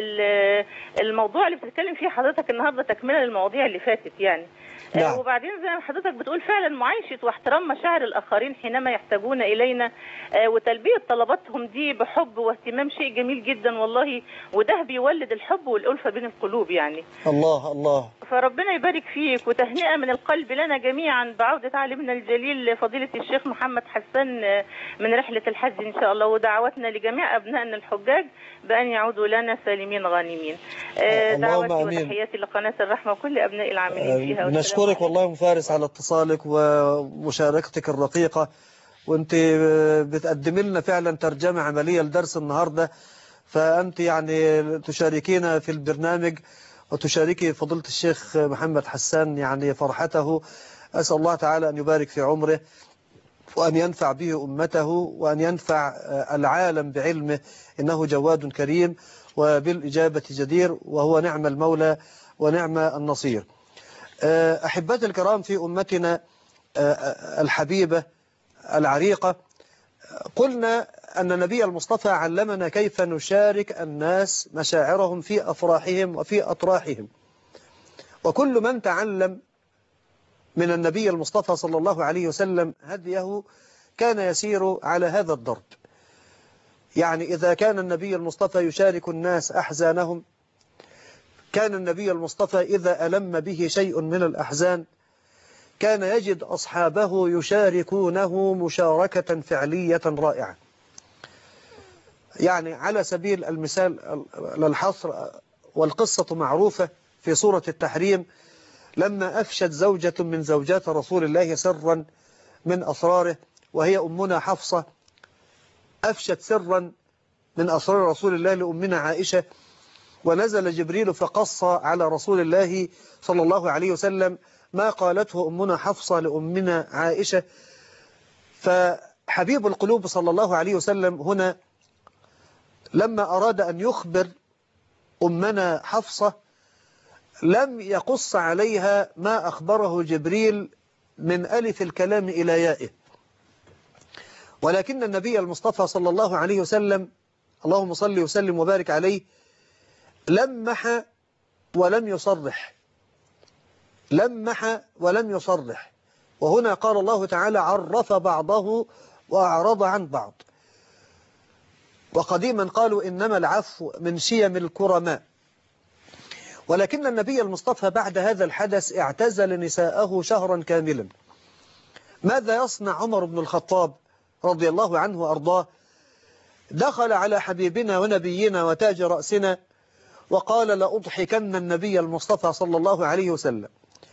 ال الموضوع اللي بتتكلم فيه حضرتك النهاردة تكملة للمواضيع اللي فاتت يعني. نعم. وبعدين زي ما حضرتك بتقول فعلا معايشة واحترام مشاعر الآخرين حينما يحتاجون إلينا، وتلبية طلباتهم دي بحب واهتمام شيء جميل جدا والله، وده بيولد الحب والألفة بين القلوب يعني. الله الله. فربنا يبارك فيك، وتهنئة من القلب لنا جميعا بعودة عالمنا الجليل فضيلة الشيخ محمد حسان من رحلة الحج إن شاء الله، ودعواتنا لجميع أبنائنا الحجاج بأن يعودوا لنا سالمين غانمين. دعواتي وتحياتي لقناة الرحمة وكل أبناء العاملين فيها. نشكرك والله يا أم فارس على اتصالك ومشاركتك الرقيقة، وانت بتقدم لنا فعلا ترجمة عملية لدرس النهاردة. فأنت يعني تشاركينا في البرنامج وتشاركي فضيلة الشيخ محمد حسان يعني فرحته. أسأل الله تعالى أن يبارك في عمره وأن ينفع به أمته وأن ينفع العالم بعلمه، إنه جواد كريم وبالإجابة جدير، وهو نعم المولى ونعم النصير. أحبتي الكرام، في أمتنا الحبيبة العريقة قلنا أن النبي المصطفى علمنا كيف نشارك الناس مشاعرهم في أفراحهم وفي أطراحهم. وكل من تعلم من النبي المصطفى صلى الله عليه وسلم هديه كان يسير على هذا الضرب. يعني إذا كان النبي المصطفى يشارك الناس أحزانهم، كان النبي المصطفى إذا ألم به شيء من الأحزان كان يجد أصحابه يشاركونه مشاركة فعلية رائعة. يعني على سبيل المثال للحصر، والقصة معروفة في سورة التحريم، لما أفشت زوجة من زوجات رسول الله سرا من أسراره، وهي أمنا حفصة، أفشت سرا من أسرار رسول الله لأمنا عائشة، ونزل جبريل فقص على رسول الله صلى الله عليه وسلم ما قالته أمنا حفصة لأمنا عائشة. فحبيب القلوب صلى الله عليه وسلم هنا لما أراد أن يخبر أمنا حفصة لم يقص عليها ما أخبره جبريل من ألف الكلام إلى يائه، ولكن النبي المصطفى صلى الله عليه وسلم اللهم صل وسلم وبارك عليه لمح ولم يصرح، لمح ولم يصرح. وهنا قال الله تعالى عرف بعضه وأعرض عن بعض. وقديما قالوا إنما العفو من شيم الكرماء. ولكن النبي المصطفى بعد هذا الحدث اعتزل نساءه شهرا كاملا. ماذا يصنع عمر بن الخطاب رضي الله عنه وأرضاه؟ دخل على حبيبنا ونبينا وتاج رأسنا وقال لأضحكن النبي المصطفى صلى الله عليه وسلم.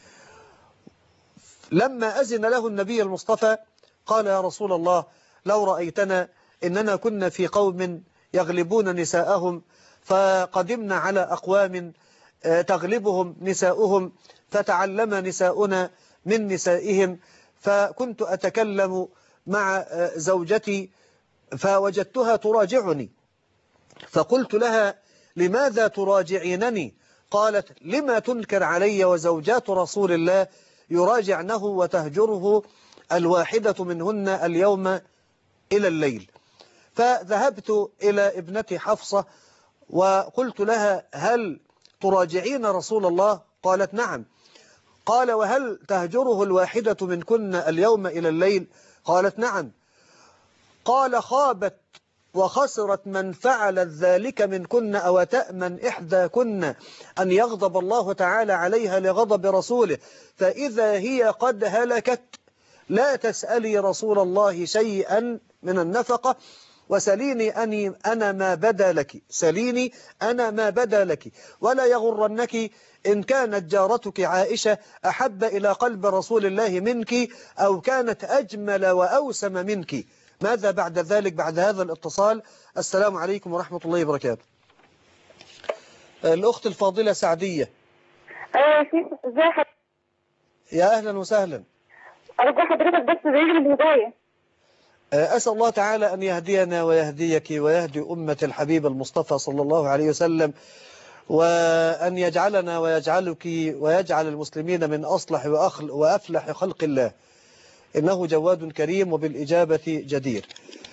لما أذن له النبي المصطفى قال يا رسول الله لو رأيتنا إننا كنا في قوم يغلبون نساءهم فقدمنا على أقوام تغلبهم نساؤهم فتعلم نساؤنا من نسائهم، فكنت أتكلم مع زوجتي فوجدتها تراجعني فقلت لها لماذا تراجعينني؟ قالت لما تنكر علي وزوجات رسول الله يراجعنه وتهجره الواحدة منهن اليوم إلى الليل. فذهبت إلى ابنتي حفصة وقلت لها هل تراجعين رسول الله؟ قالت نعم. قال وهل تهجره الواحدة منكن اليوم إلى الليل؟ قالت نعم. قال خابت وخسرت من فعلت ذلك منكن أو تأمن إحداكن أن يغضب الله تعالى عليها لغضب رسوله فإذا هي قد هلكت لا تسألي رسول الله شيئا من النفقة وسليني أني أنا ما بدا لك، سليني أنا ما بدا لك، ولا يغرنك إن كانت جارتك عائشة أحب إلى قلب رسول الله منك أو كانت أجمل وأوسم منك. ماذا بعد ذلك بعد هذا الاتصال؟ السلام عليكم ورحمة الله وبركاته. الأخت الفاضلة سعدية. ايوه يا شيخ، ازي حضرتك؟ يا أهلا وسهلا. أرجو حضرتك بس بعيد الهداية. أسأل الله تعالى أن يهدينا ويهديك ويهدي أمة الحبيب المصطفى صلى الله عليه وسلم، وأن يجعلنا ويجعلك ويجعل المسلمين من أصلح وأفلح خلق الله، إنه جواد كريم وبالإجابة جدير.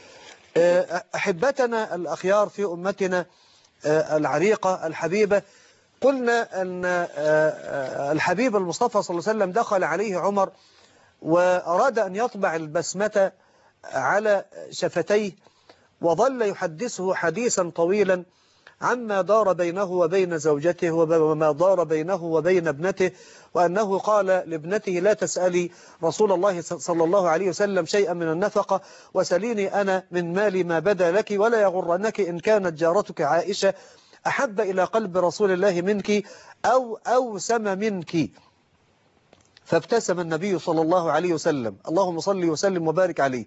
أحبتنا الأخيار في أمتنا العريقة الحبيبة، قلنا أن الحبيب المصطفى صلى الله عليه وسلم دخل عليه عمر وأراد أن يطبع البسمة على شفتيه، وظل يحدثه حديثا طويلا عما دار بينه وبين زوجته وما دار بينه وبين ابنته، وأنه قال لابنته لا تسألي رسول الله صلى الله عليه وسلم شيئا من النفقة وسليني أنا من مالي ما بدا لك، ولا يغرنك إن كانت جارتك عائشة أحب إلى قلب رسول الله منك أو أوسم منك. فابتسم النبي صلى الله عليه وسلم، اللهم صل وسلم وبارك عليه،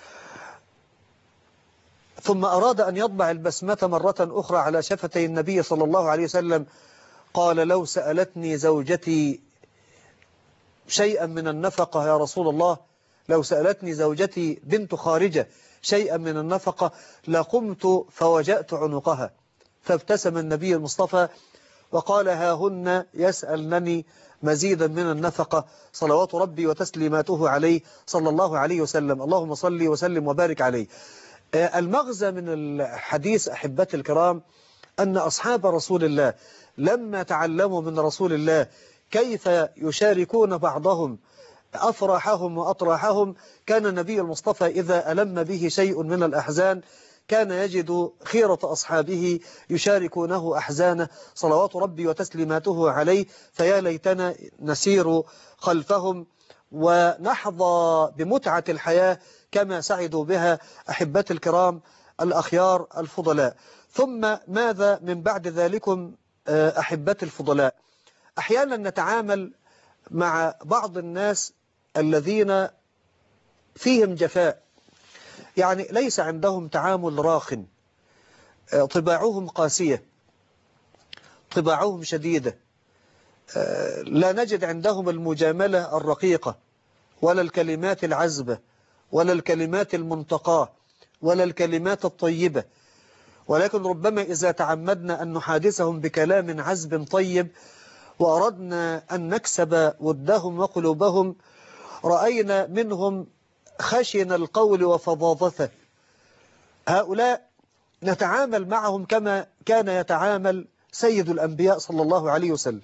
ثم أراد أن يطبع البسمة مرة أخرى على شفتي النبي صلى الله عليه وسلم. قال لو سألتني زوجتي شيئا من النفقة يا رسول الله، لو سألتني زوجتي بنت خارجة شيئا من النفقة لقمت فوجأت عنقها. فابتسم النبي المصطفى وقال ها هن يسألنني مزيدا من النفقة صلوات ربي وتسليماته عليه صلى الله عليه وسلم، اللهم صل وسلم وبارك عليه. المغزى من الحديث أحبتي الكرام أن أصحاب رسول الله لما تعلموا من رسول الله كيف يشاركون بعضهم أفراحهم وأطراحهم، كان النبي المصطفى إذا ألم به شيء من الأحزان كان يجد خيرة أصحابه يشاركونه أحزانه صلوات ربي وتسليماته عليه. فيا ليتنا نسير خلفهم ونحظى بمتعة الحياة كما سعدوا بها أحبتي الكرام الأخيار الفضلاء. ثم ماذا من بعد ذلكم أحبتي الفضلاء؟ أحيانا نتعامل مع بعض الناس الذين فيهم جفاء، يعني ليس عندهم تعامل راخٍ، طباعهم قاسية، طباعهم شديدة، لا نجد عندهم المجاملة الرقيقة ولا الكلمات العذبة ولا الكلمات المنتقاة ولا الكلمات الطيبة، ولكن ربما إذا تعمدنا أن نحادثهم بكلام عذب طيب وأردنا أن نكسب ودهم وقلوبهم رأينا منهم خشن القول وفظاظته. هؤلاء نتعامل معهم كما كان يتعامل سيد الأنبياء صلى الله عليه وسلم.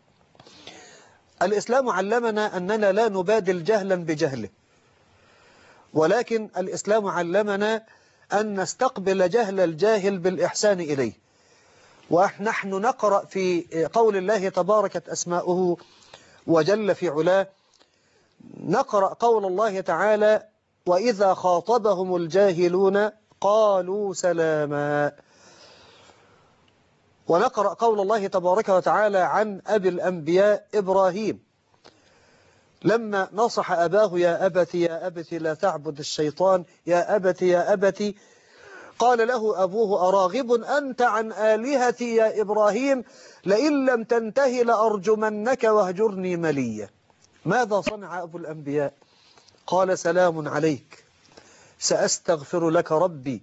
الإسلام علمنا أننا لا نبادل جهلا بجهله، ولكن الإسلام علمنا أن نستقبل جهل الجاهل بالإحسان إليه. ونحن نقرأ في قول الله تباركت أسماؤه وجل في علاه، نقرأ قول الله تعالى: وإذا خاطبهم الجاهلون قالوا سلاما. ونقرأ قول الله تبارك وتعالى عن أبي الأنبياء إبراهيم لما نصح أباه: يا أبت يا أبت لا تعبد الشيطان، يا أبت يا أبت. قال له أبوه: أراغب أنت عن آلهتي يا إبراهيم، لئن لم تنته لأرجمنك واهجرني مليا. ماذا صنع أبو الأنبياء؟ قال: سلام عليك، سأستغفر لك ربي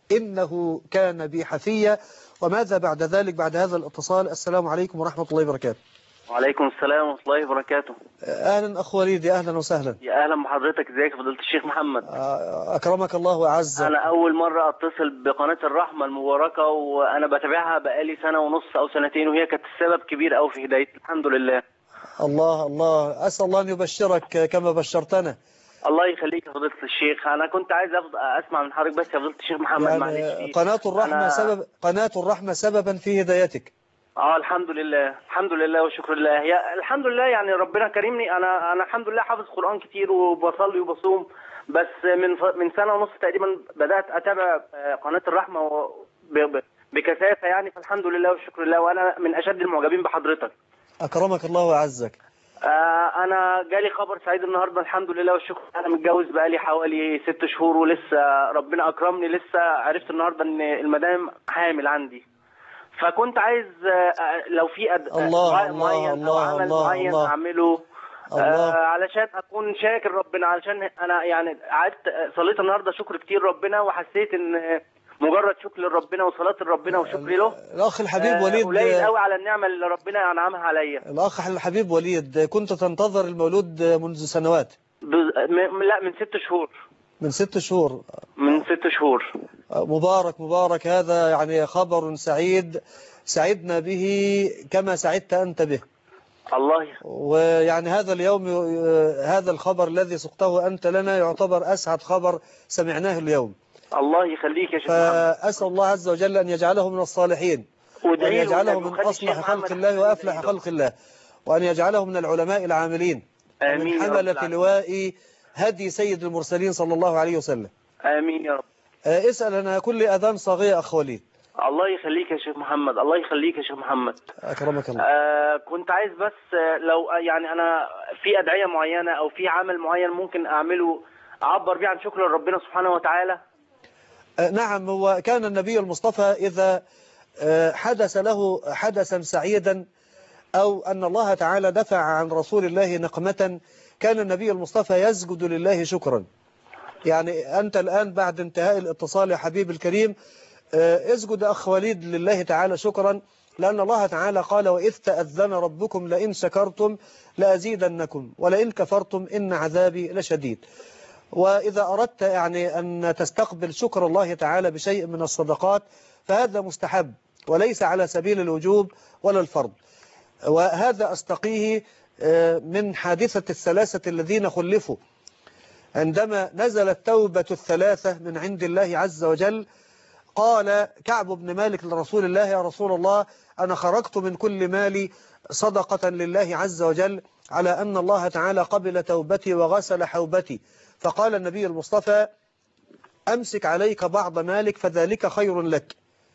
إنه كان بي حفيا. وماذا بعد ذلك بعد هذا الاتصال؟ السلام عليكم ورحمة الله وبركاته. وعليكم السلام ورحمة الله وبركاته. أهلا أخ وليدي، أهلا وسهلا. يا أهلا بحضرتك، ازيك فضيلة الشيخ محمد؟ أكرمك الله وأعزك. أنا أول مرة أتصل بقناة الرحمة المباركة، وأنا بتابعها بقالي سنة ونص أو سنتين، وهي كانت السبب كبير أوي في هدايتي، الحمد لله. الله الله، أسأل الله أن يبشرك كما بشرتنا. الله يخليك يا فضيلة الشيخ. أنا كنت عايز أسمع من حضرتك بس يا فضيلة الشيخ محمد، يعني معلش. قناة الرحمة أنا... سبب قناة الرحمة سببا في هدايتك. اه الحمد لله، الحمد لله وشكر الله. هي الحمد لله يعني ربنا كرمني. انا انا الحمد لله حافظ قرآن كتير وبصلي وبصوم، بس من ف... من سنة ونص تقريبا بدأت اتابع قناة الرحمة و... ب... بكثافة يعني، فالحمد لله وشكر الله، وانا من اشد المعجبين بحضرتك. اكرمك الله وأعزك. آه انا جالي خبر سعيد النهارده، الحمد لله والشكر. انا متجوز بقالي حوالي ست شهور ولسه ربنا اكرمني، لسه عرفت النهارده ان المدام حامل عندي. فكنت عايز لو في دعاء معين او عمل الله معين الله اعمله الله. آه علشان اكون شاكر ربنا، علشان انا يعني قعدت صليت النهارده شكر كتير ربنا، وحسيت ان مجرد شكر لربنا وصلاه لربنا وشكري له الاخ الحبيب وليد قليل قوي على النعمه اللي ربنا انعمها عليا. الاخ الحبيب وليد، كنت تنتظر المولود منذ سنوات؟ ب... م... لا من ست شهور. من ست شهور من ست شهور. مبارك مبارك، هذا يعني خبر سعيد سعدنا به كما سعدت أنت به. الله. ويعني هذا اليوم، هذا الخبر الذي سقته أنت لنا يعتبر أسعد خبر سمعناه اليوم. الله يخليك يا شيخ. فأسأل الله عز وجل أن يجعله من الصالحين، وأن يجعله من أصلح خلق الله وأفلح خلق الله، وأن يجعله من العلماء العاملين، ومن حملة لواء هدي سيد المرسلين صلى الله عليه وسلم. آمين يا رب. اسأل أنا كل أذان صاغية أخ وليد. الله يخليك يا شيخ محمد، الله يخليك يا شيخ محمد. أكرمك الله. آه كنت عايز بس لو يعني أنا في أدعية معينة أو في عمل معين ممكن أعمله أعبر بيه عن شكر ربنا سبحانه وتعالى. آه نعم، هو كان النبي المصطفى إذا آه حدث له حدثا سعيدا أو أن الله تعالى دفع عن رسول الله نقمة، كان النبي المصطفى يسجد لله شكرا. يعني أنت الآن بعد انتهاء الاتصال يا حبيب الكريم اسجد أخ وليد لله تعالى شكرا، لأن الله تعالى قال: وإذ تأذن ربكم لئن شكرتم لأزيدنكم ولئن كفرتم إن عذابي لشديد. وإذا أردت يعني أن تستقبل شكر الله تعالى بشيء من الصدقات فهذا مستحب وليس على سبيل الوجوب ولا الفرض. وهذا أستقيه من حادثة الثلاثة الذين خلفوا عندما نزلت توبة الثلاثة من عند الله عز وجل. قال كعب بن مالك لرسول الله: يا رسول الله، أنا خرجت من كل مالي صدقة لله عز وجل على أن الله تعالى قبل توبتي وغسل حوبتي. فقال النبي المصطفى: أمسك عليك بعض مالك فذلك خير لك.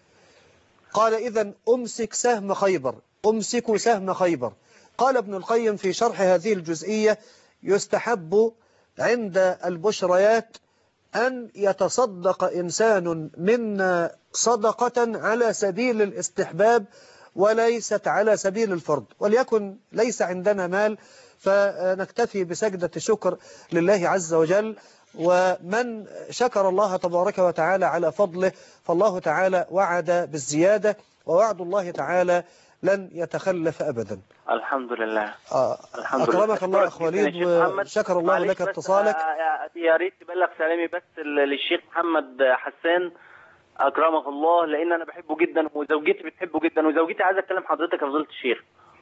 قال: إذن أمسك سهم خيبر، أمسك سهم خيبر. قال ابن القيم في شرح هذه الجزئية: يستحب عند البشريات أن يتصدق إنسان منا صدقة على سبيل الاستحباب وليست على سبيل الفرض، وليكن ليس عندنا مال فنكتفي بسجدة الشكر لله عز وجل. ومن شكر الله تبارك وتعالى على فضله فالله تعالى وعد بالزيادة، ووعد الله تعالى لن يتخلف أبدا. الحمد لله. آه. الحمد أكرمك لله. الله أخ وليد، وشكر الله لك اتصالك. يا ريت تبلغ سلامي بس للشيخ محمد حسان أكرمك الله، لأن أنا بحبه جدا وزوجتي بتحبه جدا، وزوجتي عايزة أتكلم حضرتك يا فضيلة الشيخ.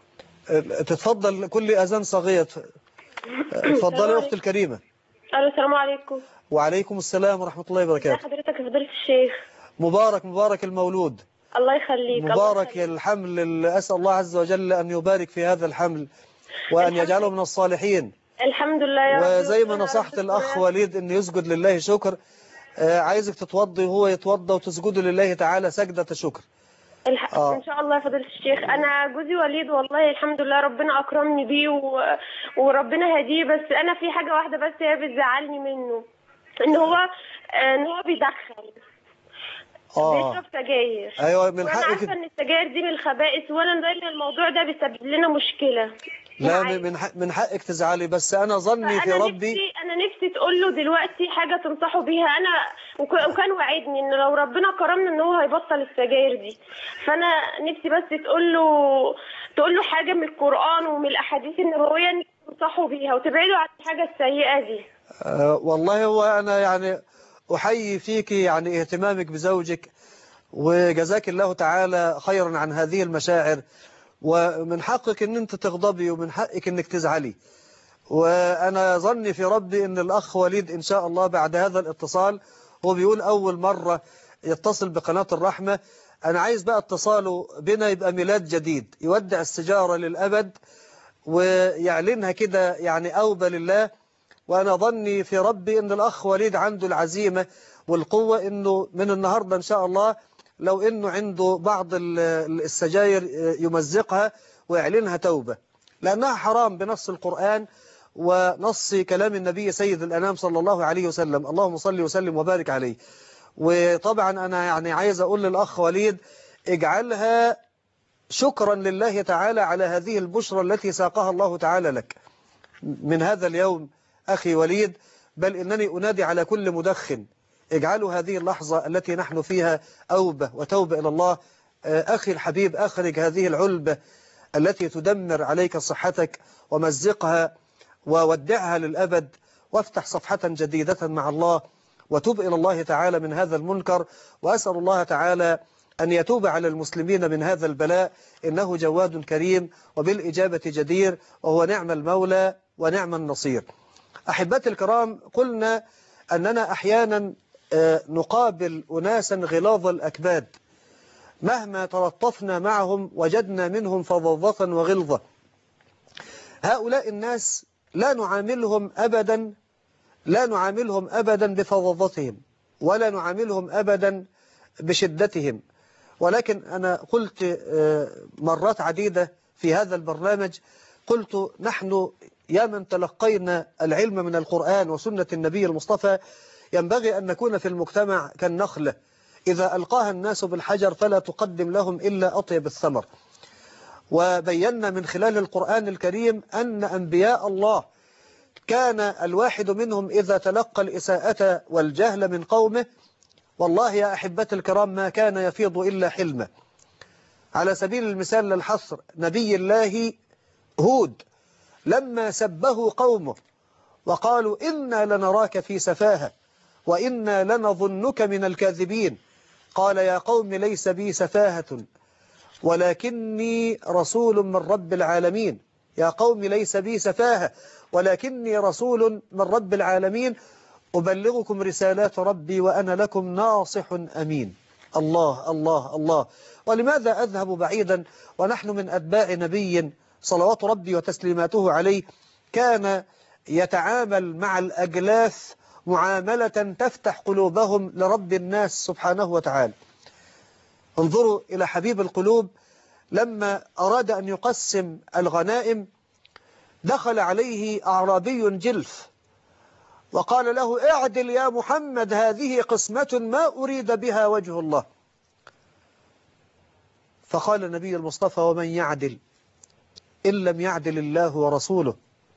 تتفضل، كل أذان صغير. اتفضلي يا أختي الكريمة. الو السلام عليكم. وعليكم السلام ورحمة الله وبركاته. حضرتك يا فضيلة الشيخ. مبارك مبارك المولود. الله يخليك. مبارك يا الحمل، أسأل الله عز وجل أن يبارك في هذا الحمل وأن يجعله من الصالحين. الحمد لله يا رب. وزي ما نصحت الأخ وليد أن يسجد لله شكر، عايزك تتوضي وهو يتوضى وتسجد لله تعالى سجدة شكر. الح... آه. ان شاء الله يا فضيلة الشيخ. انا جوزي وليد والله الحمد لله ربنا اكرمني بيه و... وربنا هديه، بس انا في حاجه واحده بس هي بتزعلني منه، ان هو ان هو بيدخن. اه بيشرب سجاير. ايوه من حقك. انا عارفه ان السجاير دي من الخبائث، وانا دايما الموضوع ده بيسبب لنا مشكله. لا من حق من حقك تزعلي، بس انا ظني في أنا ربي. نفسي انا نفسي تقول له دلوقتي حاجه تنصحه بيها. انا وكان وعدني ان لو ربنا كرمنا ان هو هيبطل السجاير دي، فانا نفسي بس تقول له تقول له حاجه من القران ومن الاحاديث النبويه تنصحه بيها وتبعده عن الحاجه السيئه دي. أه والله هو انا يعني احيي فيك يعني اهتمامك بزوجك، وجزاك الله تعالى خيرا عن هذه المشاعر. ومن حقك ان انت تغضبي ومن حقك انك تزعلي، وانا ظني في ربي ان الاخ وليد ان شاء الله بعد هذا الاتصال، هو بيقول اول مرة يتصل بقناة الرحمة، انا عايز بقى اتصاله بنا يبقى ميلاد جديد، يودع السجارة للابد ويعلنها كده يعني اوبة لله. وانا ظني في ربي ان الاخ وليد عنده العزيمة والقوة انه من النهاردة ان شاء الله لو انه عنده بعض السجاير يمزقها ويعلنها توبة، لانها حرام بنص القرآن ونص كلام النبي سيد الانام صلى الله عليه وسلم، اللهم صل وسلم وبارك عليه. وطبعا انا يعني عايز اقول للاخ وليد اجعلها شكرا لله تعالى على هذه البشرى التي ساقها الله تعالى لك من هذا اليوم اخي وليد، بل انني انادي على كل مدخن اجعلوا هذه اللحظة التي نحن فيها أوبة وتوبة إلى الله. أخي الحبيب أخرج هذه العلبة التي تدمر عليك صحتك ومزقها وودعها للأبد، وافتح صفحة جديدة مع الله وتوب إلى الله تعالى من هذا المنكر. وأسأل الله تعالى أن يتوب على المسلمين من هذا البلاء، إنه جواد كريم وبالإجابة جدير، وهو نعم المولى ونعم النصير. أحبتي الكرام، قلنا أننا أحيانا نقابل أناسا غلاظ الأكباد، مهما تلطفنا معهم وجدنا منهم فظاظة وغلظة. هؤلاء الناس لا نعاملهم أبدا لا نعاملهم أبدا بفظاظتهم، ولا نعاملهم أبدا بشدتهم، ولكن أنا قلت مرات عديدة في هذا البرنامج، قلت نحن يا من تلقينا العلم من القرآن وسنة النبي المصطفى ينبغي أن نكون في المجتمع كالنخلة إذا ألقاها الناس بالحجر فلا تقدم لهم إلا أطيب الثمر. وبينا من خلال القرآن الكريم أن أنبياء الله كان الواحد منهم إذا تلقى الإساءة والجهل من قومه والله يا أحبتي الكرام ما كان يفيض إلا حلمه. على سبيل المثال للحصر، نبي الله هود لما سبه قومه وقالوا إنا لنراك في سفاهة وإنا لنظنك من الكاذبين، قال يا قوم ليس بي سفاهة ولكني رسول من رب العالمين. يا قوم ليس بي سفاهة ولكني رسول من رب العالمين أبلغكم رسالات ربي وأنا لكم ناصح أمين. الله الله الله. ولماذا أذهب بعيدا ونحن من أتباع نبي صلوات ربي وتسليماته عليه كان يتعامل مع الأجلاف معاملة تفتح قلوبهم لرب الناس سبحانه وتعالى. انظروا إلى حبيب القلوب لما أراد أن يقسم الغنائم دخل عليه أعرابي جلف وقال له اعدل يا محمد هذه قسمة ما أريد بها وجه الله. فقال النبي المصطفى ومن يعدل إن لم يعدل الله ورسوله.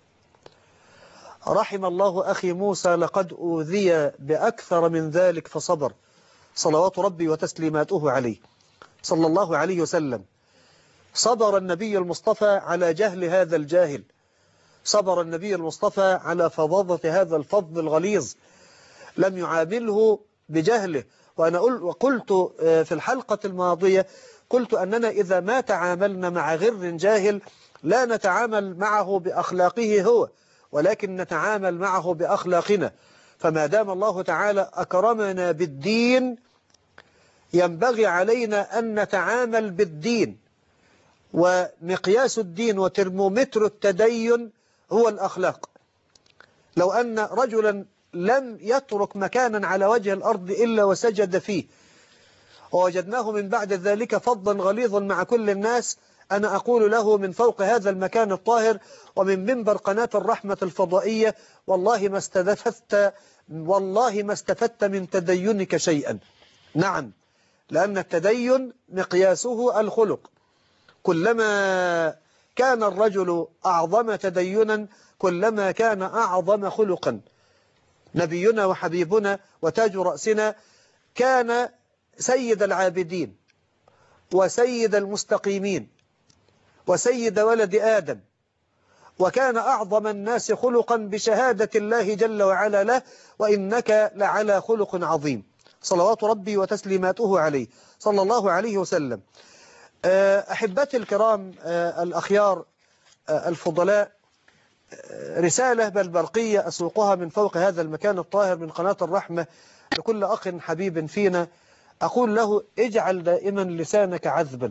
رحم الله أخي موسى لقد أوذي بأكثر من ذلك فصبر، صلوات ربي وتسليماته عليه صلى الله عليه وسلم. صبر النبي المصطفى على جهل هذا الجاهل، صبر النبي المصطفى على فظاظة هذا الفظ الغليظ، لم يعامله بجهله. وأنا قلت في الحلقة الماضية، قلت أننا إذا ما تعاملنا مع غر جاهل لا نتعامل معه بأخلاقه هو، ولكن نتعامل معه بأخلاقنا. فما دام الله تعالى أكرمنا بالدين ينبغي علينا أن نتعامل بالدين، ومقياس الدين وترمومتر التدين هو الأخلاق. لو أن رجلا لم يترك مكانا على وجه الأرض إلا وسجد فيه، ووجدناه من بعد ذلك فظا غليظا مع كل الناس، أنا أقول له من فوق هذا المكان الطاهر ومن منبر قناة الرحمة الفضائية، والله ما استفدت والله ما استفدت من تدينك شيئا. نعم، لأن التدين مقياسه الخلق. كلما كان الرجل أعظم تدينا كلما كان أعظم خلقا. نبينا وحبيبنا وتاج رأسنا كان سيد العابدين وسيد المستقيمين وسيد ولد آدم، وكان أعظم الناس خلقا بشهادة الله جل وعلا له وإنك لعلى خلق عظيم، صلوات ربي وتسليماته عليه صلى الله عليه وسلم. أحبتي الكرام الأخيار الفضلاء، رسالة بل برقية أسوقها من فوق هذا المكان الطاهر من قناة الرحمة لكل أخ حبيب فينا، أقول له اجعل دائما لسانك عذبا،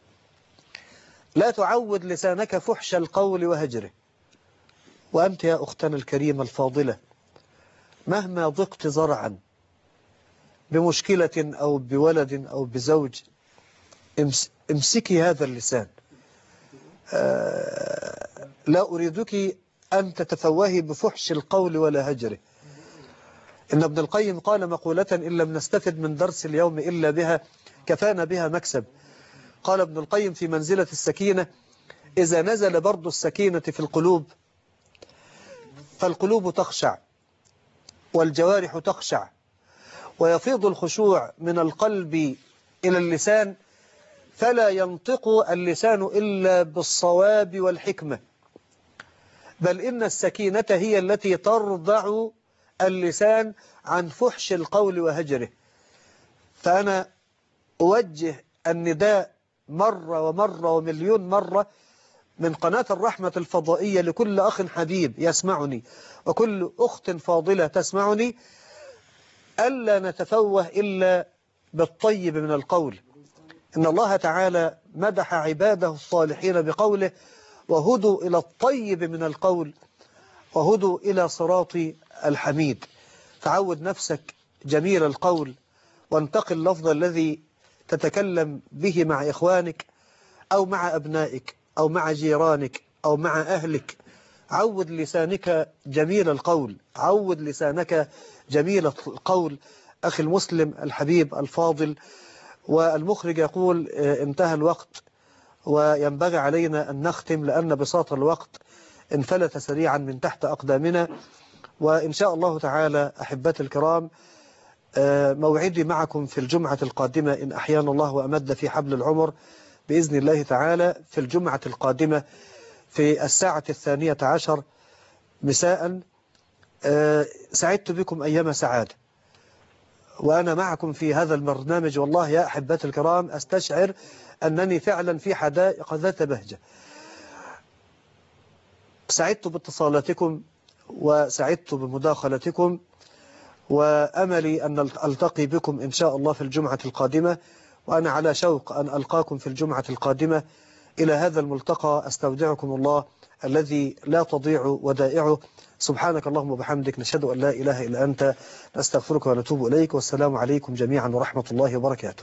لا تعود لسانك فحش القول وهجره. وأنت يا أختنا الكريمة الفاضلة مهما ضقت زرعا بمشكلة أو بولد أو بزوج، امسكي هذا اللسان. آه لا أريدك أن تتفوهي بفحش القول ولا هجره. إن ابن القيم قال مقولة إن لم نستفد من درس اليوم إلا بها كفانا بها مكسب. قال ابن القيم في منزلة السكينة: إذا نزل برد السكينة في القلوب فالقلوب تخشع والجوارح تخشع، ويفيض الخشوع من القلب إلى اللسان، فلا ينطق اللسان إلا بالصواب والحكمة، بل إن السكينة هي التي ترضع اللسان عن فحش القول وهجره. فأنا أوجه النداء مرة ومرة ومليون مرة من قناة الرحمة الفضائية لكل أخ حبيب يسمعني وكل أخت فاضلة تسمعني، ألا نتفوه إلا بالطيب من القول. إن الله تعالى مدح عباده الصالحين بقوله: وهدوا إلى الطيب من القول وهدوا إلى صراط الحميد. فعود نفسك جميل القول، وانتقل اللفظ الذي تتكلم به مع إخوانك أو مع أبنائك أو مع جيرانك أو مع أهلك. عود لسانك جميل القول، عود لسانك جميل القول. أخي المسلم الحبيب الفاضل، والمخرج يقول انتهى الوقت وينبغي علينا أن نختم، لأن بساط الوقت انفلت سريعا من تحت أقدامنا. وإن شاء الله تعالى أحبتي الكرام، موعدي معكم في الجمعة القادمة إن أحيانا الله وأمد في حبل العمر بإذن الله تعالى، في الجمعة القادمة في الساعة الثانية عشر مساء. سعدت بكم أيام سعادة وأنا معكم في هذا البرنامج، والله يا أحبتي الكرام أستشعر أنني فعلا في حدائق ذات بهجة. سعدت باتصالاتكم وسعدت بمداخلتكم، وأملي أن ألتقي بكم إن شاء الله في الجمعة القادمة، وأنا على شوق أن ألقاكم في الجمعة القادمة. إلى هذا الملتقى أستودعكم الله الذي لا تضيع ودائعه. سبحانك اللهم وبحمدك، نشهد أن لا إله إلا أنت، نستغفرك ونتوب إليك، والسلام عليكم جميعا ورحمة الله وبركاته.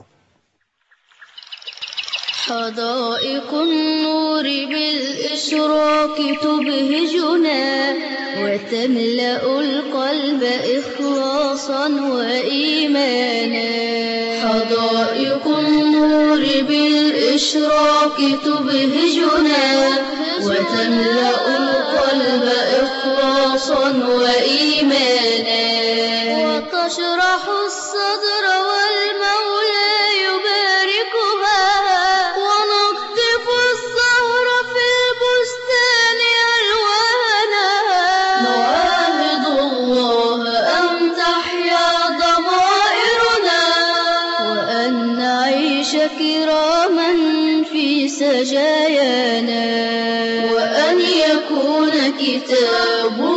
حدائق النور بالإشراق تبهجنا وتملأ القلب إخلاصا وإيمانا. حدائق النور بالإشراق بالإشراك تبهجنا وتملأ القلب إخلاصا وإيمانا وتشرح الصدر والمولى يباركها ونقطف الزهر في البستان ألوانا نعاهد الله أن تحيا ضمائرنا وأن نعيش كراما في سجايانا وأن يكون كتاب